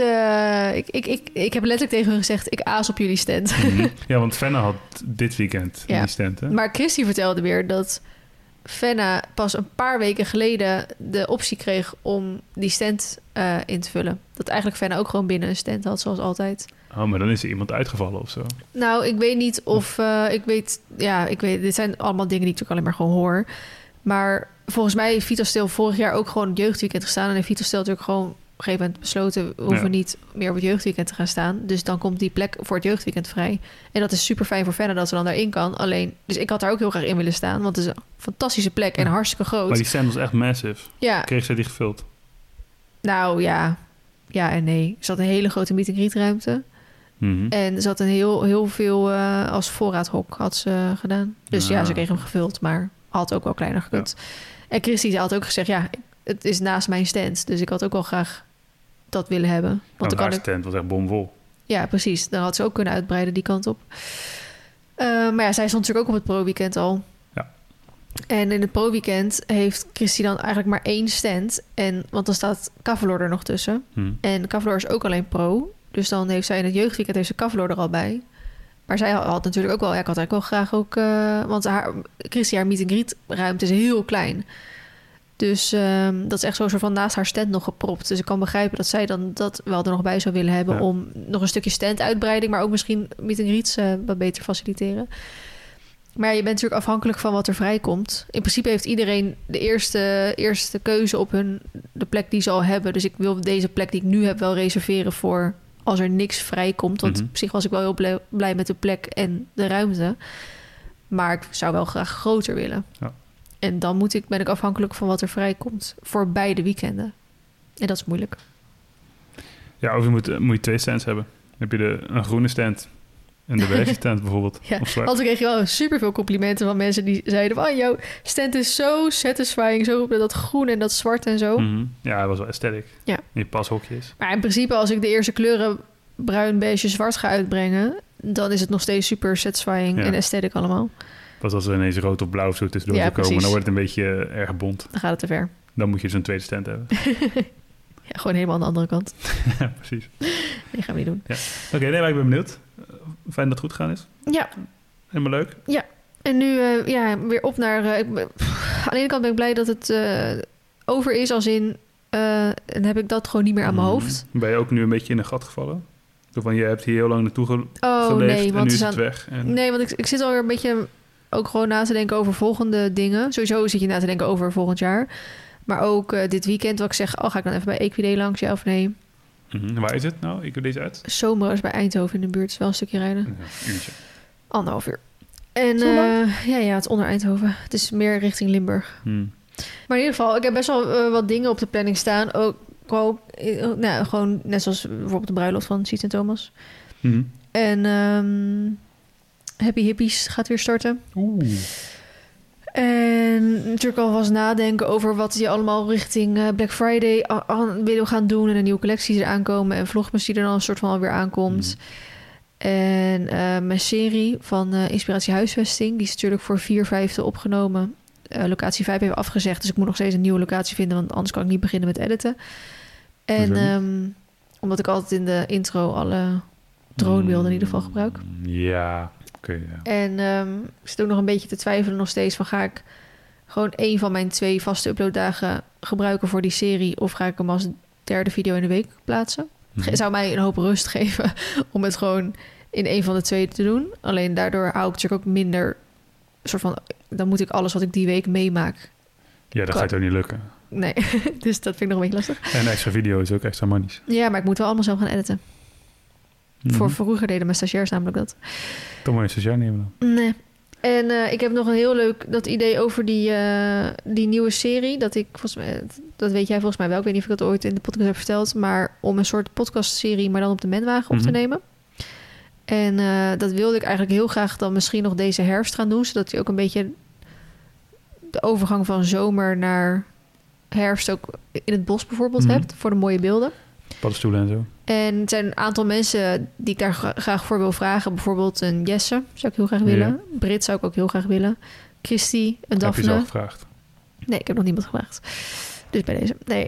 Ik heb letterlijk tegen hun gezegd, ik aas op jullie stand. Ja, want Fenna had dit weekend die stand, hè? Maar Christy vertelde weer dat Fenna pas een paar weken geleden de optie kreeg om die stand in te vullen. Dat eigenlijk Fenna ook gewoon binnen een stand had, zoals altijd. Oh, maar dan is er iemand uitgevallen of zo. Nou, ik weet niet of... ik weet... Dit zijn allemaal dingen die ik natuurlijk alleen maar gewoon hoor. Maar volgens mij heeft Vitastel vorig jaar ook gewoon het jeugdweekend gestaan. En heeft Vitastel natuurlijk gewoon op een gegeven moment besloten... we hoeven niet meer op het jeugdweekend te gaan staan. Dus dan komt die plek voor het jeugdweekend vrij. En dat is super fijn voor Fenna dat ze dan daarin kan. Alleen, dus ik had daar ook heel graag in willen staan. Want het is een fantastische plek en hartstikke groot. Maar die stand was echt massive. Ja. Kreeg ze die gevuld? Nou, ja. Ja en nee. Er zat een hele grote meet-and-greet ruimte. En er zat een heel veel als voorraadhok had ze gedaan. Dus ja, ze kreeg hem gevuld, maar had ook wel kleiner gekund. Ja. En Christy had ook gezegd, ja, het is naast mijn stand. Dus ik had ook wel graag dat willen hebben. Want haar stand was echt bomvol. Ja, precies. Dan had ze ook kunnen uitbreiden die kant op. Maar ja, zij stond natuurlijk ook op het pro-weekend al. Ja. En in het pro-weekend heeft Christy dan eigenlijk maar 1 stand. Want dan staat Cavalor er nog tussen. En Cavalor is ook alleen pro. Dus dan heeft zij in het jeugdweekend heeft ze Cavalor er al bij. Maar zij had natuurlijk ook wel... Ja, ik had eigenlijk wel graag ook... want Christy, haar meet-and-greet ruimte is heel klein. Dus dat is echt zo'n soort van naast haar stand nog gepropt. Dus ik kan begrijpen dat zij dan dat wel er nog bij zou willen hebben... om nog een stukje stand-uitbreiding... maar ook misschien meet-and-greets wat beter faciliteren. Maar je bent natuurlijk afhankelijk van wat er vrijkomt. In principe heeft iedereen de eerste keuze op de plek die ze al hebben. Dus ik wil deze plek die ik nu heb wel reserveren voor... als er niks vrijkomt. Want op zich was ik wel heel blij met de plek en de ruimte. Maar ik zou wel graag groter willen. Ja. En dan ben ik afhankelijk van wat er vrijkomt. Voor beide weekenden. En dat is moeilijk. Ja, of moet je 2 stands hebben. Dan heb je een groene stand en de beige stand bijvoorbeeld. Ja, want kreeg je wel superveel complimenten van mensen die zeiden van... jouw stand is zo satisfying, zo dat groen en dat zwart en zo. Ja, dat was wel aesthetic. Ja. Die pashokjes. Maar in principe, als ik de eerste kleuren bruin, beige, zwart ga uitbrengen... dan is het nog steeds super satisfying en aesthetic allemaal. Pas als er ineens rood of blauw of zo tussendoor zou komen, dan wordt het een beetje erg bont. Dan gaat het te ver. Dan moet je dus een tweede stand hebben. Ja, gewoon helemaal aan de andere kant. Ja, precies. Nee, gaan we niet doen. Ja. Oké, maar ik ben benieuwd. Fijn dat het goed gegaan is. Ja. Helemaal leuk. Ja. En nu weer op naar... aan de ene kant ben ik blij dat het over is, als in... dan heb ik dat gewoon niet meer aan mijn hoofd. Ben je ook nu een beetje in een gat gevallen? Van, je hebt hier heel lang naartoe geleefd nee, en nu is het weg. En... Nee, want ik zit alweer een beetje ook gewoon na te denken over volgende dingen. Sowieso zit je na te denken over volgend jaar. Maar ook dit weekend, wat ik zeg... ga ik dan even bij Equiday langs, ja of nee? Waar is het nou? Ik doe deze uit. Zomer is bij Eindhoven in de buurt. Het is wel een stukje rijden. Ja, uurtje. 1,5 uur. En ja, het is onder Eindhoven. Het is meer richting Limburg. Maar in ieder geval, ik heb best wel wat dingen op de planning staan. Ook gewoon net zoals bijvoorbeeld de bruiloft van Siet en Thomas. En Happy Hippies gaat weer starten. En natuurlijk alvast nadenken over wat je allemaal richting Black Friday wil gaan doen. En de nieuwe collecties die er aankomen. En Vlogmas die er dan een soort van alweer aankomt. En mijn serie van Inspiratie Huisvesting. Die is natuurlijk voor 4/5 opgenomen. Locatie 5 heeft afgezegd. Dus ik moet nog steeds een nieuwe locatie vinden. Want anders kan ik niet beginnen met editen. En omdat ik altijd in de intro alle dronebeelden in ieder geval gebruik. Ja, oké. En ik zit ook nog een beetje te twijfelen nog steeds van... ga ik gewoon 1 van mijn 2 vaste uploaddagen gebruiken voor die serie... of ga ik hem als 3e video in de week plaatsen? Het zou mij een hoop rust geven om het gewoon in 1 van de 2 te doen. Alleen daardoor hou ik natuurlijk ook minder... soort van, dan moet ik alles wat ik die week meemaak... Ja, dat gaat ook niet lukken. Nee, dus dat vind ik nog een beetje lastig. En een extra video is ook extra manisch. Ja, maar ik moet wel allemaal zelf gaan editen. Voor vroeger deden mijn stagiairs namelijk dat. Toch maar een stagiair nemen dan. Nee. En ik heb nog een heel leuk dat idee over die nieuwe serie. Dat ik volgens mij, dat weet jij volgens mij wel. Ik weet niet of ik dat ooit in de podcast heb verteld. Maar om een soort podcastserie, maar dan op de Menwagen op te nemen. En dat wilde ik eigenlijk heel graag dan misschien nog deze herfst gaan doen. Zodat je ook een beetje de overgang van zomer naar herfst ook in het bos bijvoorbeeld hebt. Voor de mooie beelden. Paddenstoelen en zo. En er zijn een aantal mensen die ik daar graag voor wil vragen. Bijvoorbeeld een Jesse zou ik heel graag willen. Ja. Brit zou ik ook heel graag willen. Christy, een Daphne. Heb je zelf gevraagd? Nee, ik heb nog niemand gevraagd. Dus bij deze. Nee.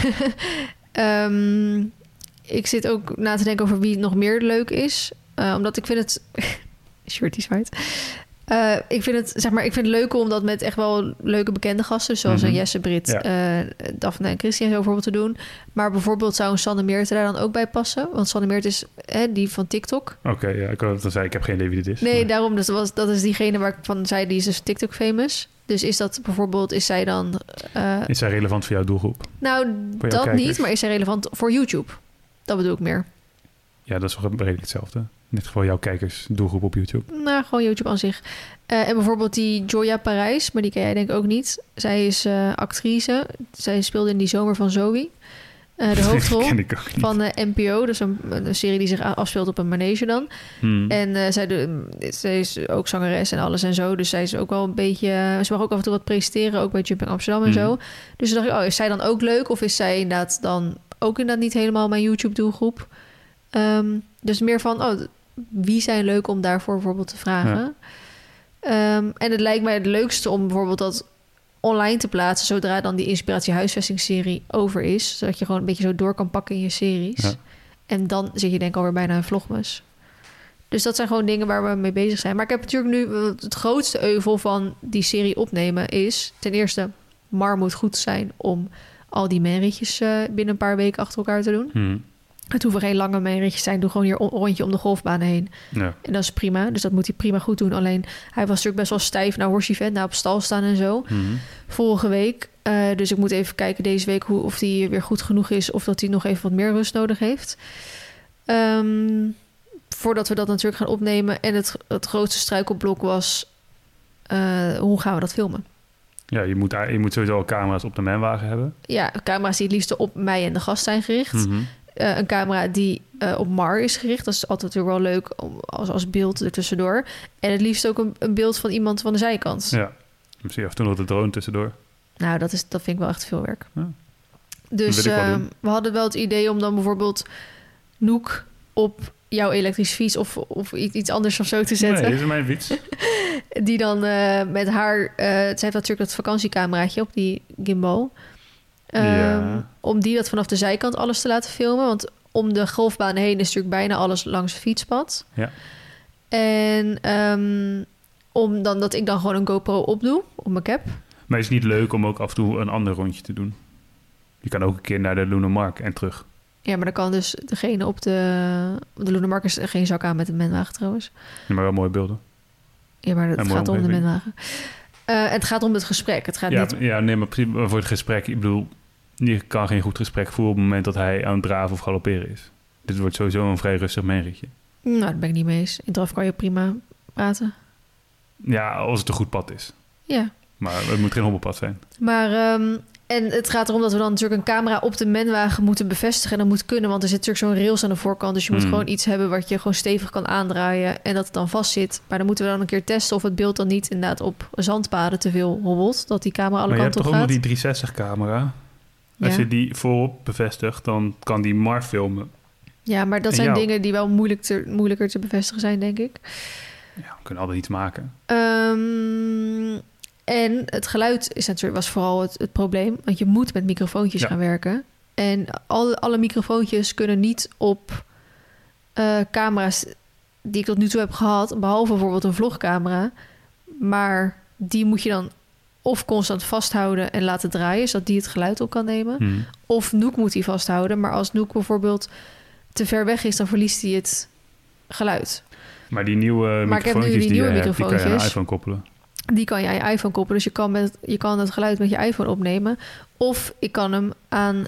Ik zit ook na te denken over wie nog meer leuk is. Omdat ik vind het... Shorty zwaait. Ik vind het leuk om dat met echt wel leuke bekende gasten... zoals een Jesse, Brit, Daphne en Christian zo bijvoorbeeld te doen. Maar bijvoorbeeld zou een Sanne Meert daar dan ook bij passen. Want Sanne Meert is die van TikTok. Oké, ja, ik had zei ik heb geen idee wie dit is. Nee, maar... daarom. Dus dat is diegene waar ik van zei, die is dus TikTok famous. Dus is dat bijvoorbeeld, is zij dan... is zij relevant voor jouw doelgroep? Nou, dat kijkers? Niet, maar is zij relevant voor YouTube? Dat bedoel ik meer. Ja, dat is wel redelijk hetzelfde. In dit geval jouw kijkers doelgroep op YouTube. Nou, gewoon YouTube aan zich. En bijvoorbeeld die Joya Parijs, maar die ken jij denk ik ook niet. Zij is actrice. Zij speelde in Die Zomer van Zoe. De hoofdrol van NPO. Dus een serie die zich afspeelt op een manege dan. En zij is ook zangeres en alles en zo. Dus zij is ook wel een beetje... Ze mag ook af en toe wat presenteren, ook bij Jumping Amsterdam en zo. Dus toen dacht ik, is zij dan ook leuk? Of is zij inderdaad dan ook inderdaad niet helemaal mijn YouTube-doelgroep? Dus meer van, wie zijn leuk om daarvoor bijvoorbeeld te vragen? Ja. En het lijkt mij het leukste om bijvoorbeeld dat online te plaatsen... zodra dan die Inspiratie Huisvesting-serie over is. Zodat je gewoon een beetje zo door kan pakken in je series. Ja. En dan zit je denk ik alweer bijna een vlogmas. Dus dat zijn gewoon dingen waar we mee bezig zijn. Maar ik heb natuurlijk nu... Het grootste euvel van die serie opnemen is... ten eerste, Mar moet goed zijn om al die merritjes binnen een paar weken achter elkaar te doen. Het hoeven geen lange merritjes te zijn. Doe gewoon hier een rondje om de golfbanen heen. Ja. En dat is prima. Dus dat moet hij prima goed doen. Alleen, hij was natuurlijk best wel stijf naar Horsevent, naar op stal staan en zo. Vorige week. Dus ik moet even kijken deze week of hij weer goed genoeg is... of dat hij nog even wat meer rust nodig heeft. Voordat we dat natuurlijk gaan opnemen. En het grootste struikelblok was... hoe gaan we dat filmen? Ja, je moet sowieso al camera's op de Menwagen hebben. Ja, camera's die het liefst op mij en de gast zijn gericht... een camera die op Mar is gericht. Dat is altijd weer wel leuk als beeld ertussendoor. En het liefst ook een beeld van iemand van de zijkant. Ja, misschien af en toe nog de drone tussendoor. Nou, dat vind ik wel echt veel werk. Ja. Dus we hadden wel het idee om dan bijvoorbeeld Noek op jouw elektrische fiets... of iets anders of zo te zetten. Nee, dit is mijn fiets. Die dan met haar... zij heeft natuurlijk dat vakantiecameraatje op die gimbal. Om die dat vanaf de zijkant alles te laten filmen. Want om de golfbaan heen is natuurlijk bijna alles langs het fietspad. Ja. En om dan dat ik dan gewoon een GoPro opdoe op mijn cap. Maar is het niet leuk om ook af en toe een ander rondje te doen? Je kan ook een keer naar de Lunamark en terug. Ja, maar dan kan dus degene op de Lunamark is geen zak aan met een menwagen trouwens. Ja, maar wel mooie beelden. Ja, maar het gaat om de menwagen. Het gaat om het gesprek. Het gaat niet... Ja, nee, maar voor het gesprek... Ik bedoel, je kan geen goed gesprek voeren op het moment dat hij aan het draven of galopperen is. Dit wordt sowieso een vrij rustig merkje. Nou, daar ben ik niet mee eens. In draf kan je prima praten. Ja, als het een goed pad is. Ja. Maar het moet geen hobbelpad zijn. Maar... En het gaat erom dat we dan natuurlijk een camera op de menwagen moeten bevestigen. En dat moet kunnen, want er zit natuurlijk zo'n rails aan de voorkant. Dus je moet gewoon iets hebben wat je gewoon stevig kan aandraaien. En dat het dan vast zit. Maar dan moeten we dan een keer testen of het beeld dan niet inderdaad op zandpaden te veel hobbelt. Dat die camera alle kanten op gaat. Maar je hebt toch ook nog die 360-camera? Als je die voorop bevestigt, dan kan die maar filmen. Ja, maar dat zijn dingen die wel moeilijker te bevestigen zijn, denk ik. Ja, we kunnen altijd iets maken. En het geluid was vooral het probleem. Want je moet met microfoontjes gaan werken. En alle microfoontjes kunnen niet op camera's die ik tot nu toe heb gehad. Behalve bijvoorbeeld een vlogcamera. Maar die moet je dan of constant vasthouden en laten draaien. Zodat die het geluid op kan nemen. Of Noek moet die vasthouden. Maar als Noek bijvoorbeeld te ver weg is, dan verliest hij het geluid. Maar die nieuwe microfoontjes die kan je aan een iPhone koppelen. Die kan je aan je iPhone koppelen. Dus je kan het geluid met je iPhone opnemen. Of ik kan hem aan,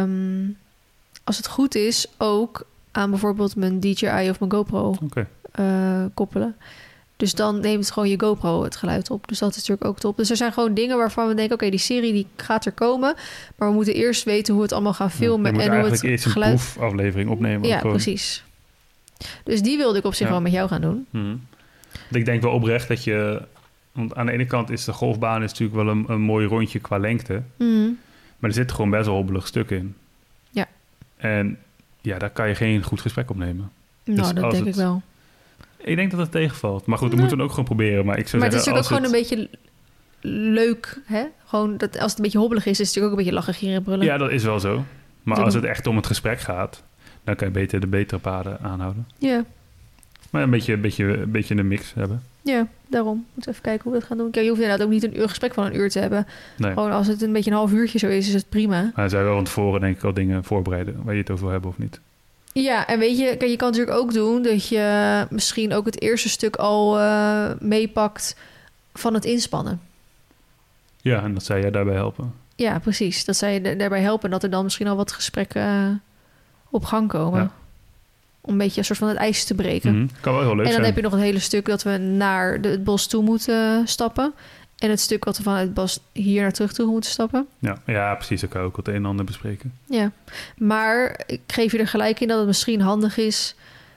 als het goed is, ook aan bijvoorbeeld mijn DJI of mijn GoPro koppelen. Dus dan neemt gewoon je GoPro het geluid op. Dus dat is natuurlijk ook top. Dus er zijn gewoon dingen waarvan we denken... oké, die serie die gaat er komen. Maar we moeten eerst weten hoe we het allemaal gaan filmen. Ja, en hoe het eerst geluid... een proefaflevering opnemen. Ja, precies. Dus die wilde ik op zich wel met jou gaan doen. Ik denk wel oprecht dat je... Want aan de ene kant is de golfbaan is natuurlijk wel een mooi rondje qua lengte. Maar er zit gewoon best wel hobbelig stuk in. Ja. En ja, daar kan je geen goed gesprek op nemen. Nou, dus dat denk ik wel. Ik denk dat het tegenvalt. Maar goed, we moeten het ook gewoon proberen. Maar het is natuurlijk ook gewoon een beetje leuk, hè? Gewoon dat als het een beetje hobbelig is het natuurlijk ook een beetje lachen, gieren, brullen. Ja, dat is wel zo. Maar als het echt om het gesprek gaat, dan kan je beter de betere paden aanhouden. Ja. Maar een beetje een mix hebben. Ja, daarom. Moeten we even kijken hoe we dat gaan doen. Kijk, je hoeft inderdaad ook niet een gesprek van een uur te hebben. Nee. Gewoon als het een beetje een half uurtje zo is het prima. Maar zij wel van tevoren denk ik al dingen voorbereiden waar je het over wil hebben of niet. Ja, en weet je, je kan natuurlijk ook doen dat je misschien ook het eerste stuk al meepakt van het inspannen. Ja, en dat zij jij daarbij helpen. Ja, precies. Dat zij je daarbij helpen en dat er dan misschien al wat gesprekken op gang komen. Ja. Om een beetje een soort van het ijs te breken. Kan wel heel leuk zijn. En dan heb je nog het hele stuk dat we naar het bos toe moeten stappen. En het stuk wat we vanuit het bos hier naar terug toe moeten stappen. Ja, precies. Dan kan je ook wat een en ander bespreken. Ja, maar ik geef je er gelijk in dat het misschien handig is.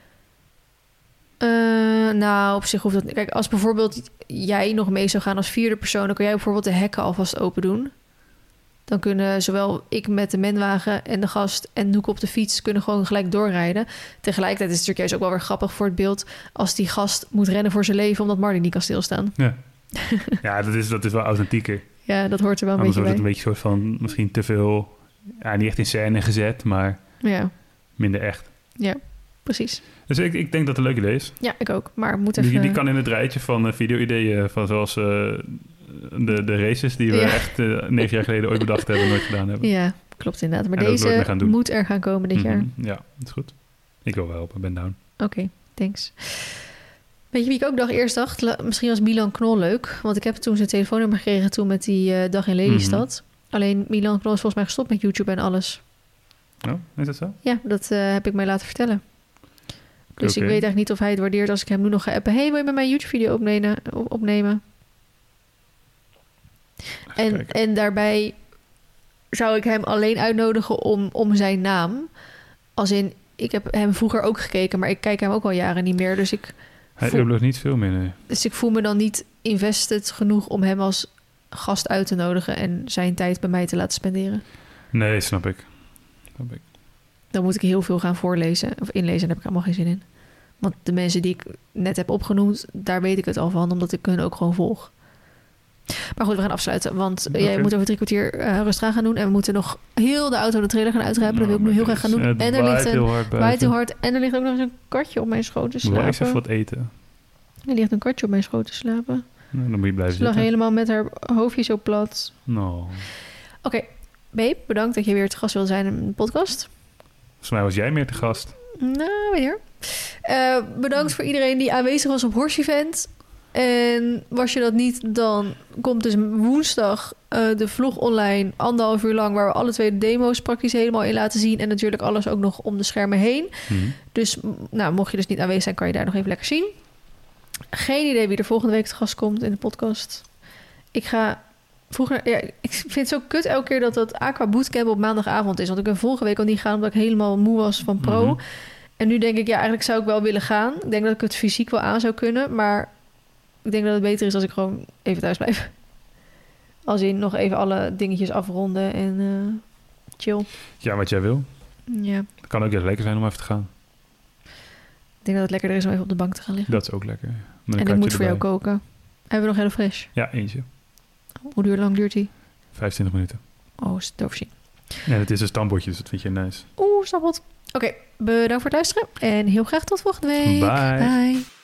Nou, op zich hoeft dat... Kijk, als bijvoorbeeld jij nog mee zou gaan als vierde persoon... dan kan jij bijvoorbeeld de hekken alvast open doen. Dan kunnen zowel ik met de menwagen en de gast en Noek op de fiets... kunnen gewoon gelijk doorrijden. Tegelijkertijd is het natuurlijk juist ook wel weer grappig voor het beeld... als die gast moet rennen voor zijn leven omdat Marley niet kan stilstaan. Ja, ja dat is wel authentieker. Ja, dat hoort er wel een beetje bij. Anders wordt het een beetje soort van misschien te veel... Ja, niet echt in scène gezet, maar minder echt. Ja, precies. Dus ik denk dat het een leuk idee is. Ja, ik ook. Maar moet even... Die kan in het rijtje van video-ideeën... van zoals de races die we echt 9 jaar geleden ooit bedacht hebben... nooit gedaan hebben. Ja, klopt inderdaad. Maar deze moet er gaan komen dit jaar. Ja, dat is goed. Ik wil wel helpen, ben down. Oké, thanks. Weet je wie ik ook eerst dacht? Misschien was Milan Knol leuk. Want ik heb toen zijn telefoonnummer gekregen... toen met die dag in Lelystad. Alleen Milan Knol is volgens mij gestopt met YouTube en alles. Oh, is dat zo? Ja, dat heb ik mij laten vertellen. Dus ik weet eigenlijk niet of hij het waardeert... als ik hem nu nog ga appen... hey, wil je met mijn YouTube-video opnemen? En daarbij zou ik hem alleen uitnodigen om zijn naam. Als in, ik heb hem vroeger ook gekeken... maar ik kijk hem ook al jaren niet meer. Dus hij uploadt niet veel meer, nee. Dus ik voel me dan niet invested genoeg... om hem als gast uit te nodigen... en zijn tijd bij mij te laten spenderen. Nee, snap ik. Dan moet ik heel veel gaan voorlezen of inlezen... en daar heb ik helemaal geen zin in. Want de mensen die ik net heb opgenoemd, daar weet ik het al van, omdat ik hun ook gewoon volg. Maar goed, we gaan afsluiten, want jij moet over 3 kwartier rustig aan gaan doen. En we moeten nog heel de auto en de trailer gaan uitruimen. Dat wil ik nu heel graag gaan doen. Het en er ligt waait heel hard. En er ligt ook nog eens een katje op mijn schoot te slapen. Wil ik even wat eten? Er ligt een katje op mijn schoot te slapen. Nou, dan moet je blijven Ze lag zitten. helemaal met haar hoofdje zo plat. No. Oké, babe, bedankt dat je weer te gast wilde zijn in de podcast. Volgens mij was jij meer te gast. Nou, weer. Bedankt voor iedereen die aanwezig was op Horse Event. En was je dat niet, dan komt dus woensdag de vlog online, 1,5 uur lang, waar we alle 2 de demo's praktisch helemaal in laten zien. En natuurlijk alles ook nog om de schermen heen. Mm-hmm. Dus nou, mocht je dus niet aanwezig zijn, kan je daar nog even lekker zien. Geen idee wie er volgende week te gast komt in de podcast. Ik ga vroeger... Ja, ik vind het zo kut elke keer dat Aqua Bootcamp op maandagavond is. Want ik ben vorige week al niet gegaan omdat ik helemaal moe was van pro. Mm-hmm. En nu denk ik, ja, eigenlijk zou ik wel willen gaan. Ik denk dat ik het fysiek wel aan zou kunnen. Maar ik denk dat het beter is als ik gewoon even thuis blijf. Als in nog even alle dingetjes afronden en chill. Ja, wat jij wil. Ja, Het kan ook juist lekker zijn om even te gaan. ik denk dat het lekkerder is om even op de bank te gaan liggen. Dat is ook lekker. Met En een ik moet kaartje voor jou erbij. koken. Hebben we nog HelloFresh? Ja, eentje. Hoe lang duurt die? 25 minuten. Oh, is het overzien. En het is een stambordje, dus dat vind je nice. Oeh, snap het. Oké, bedankt voor het luisteren. En heel graag tot volgende week. Bye. Bye.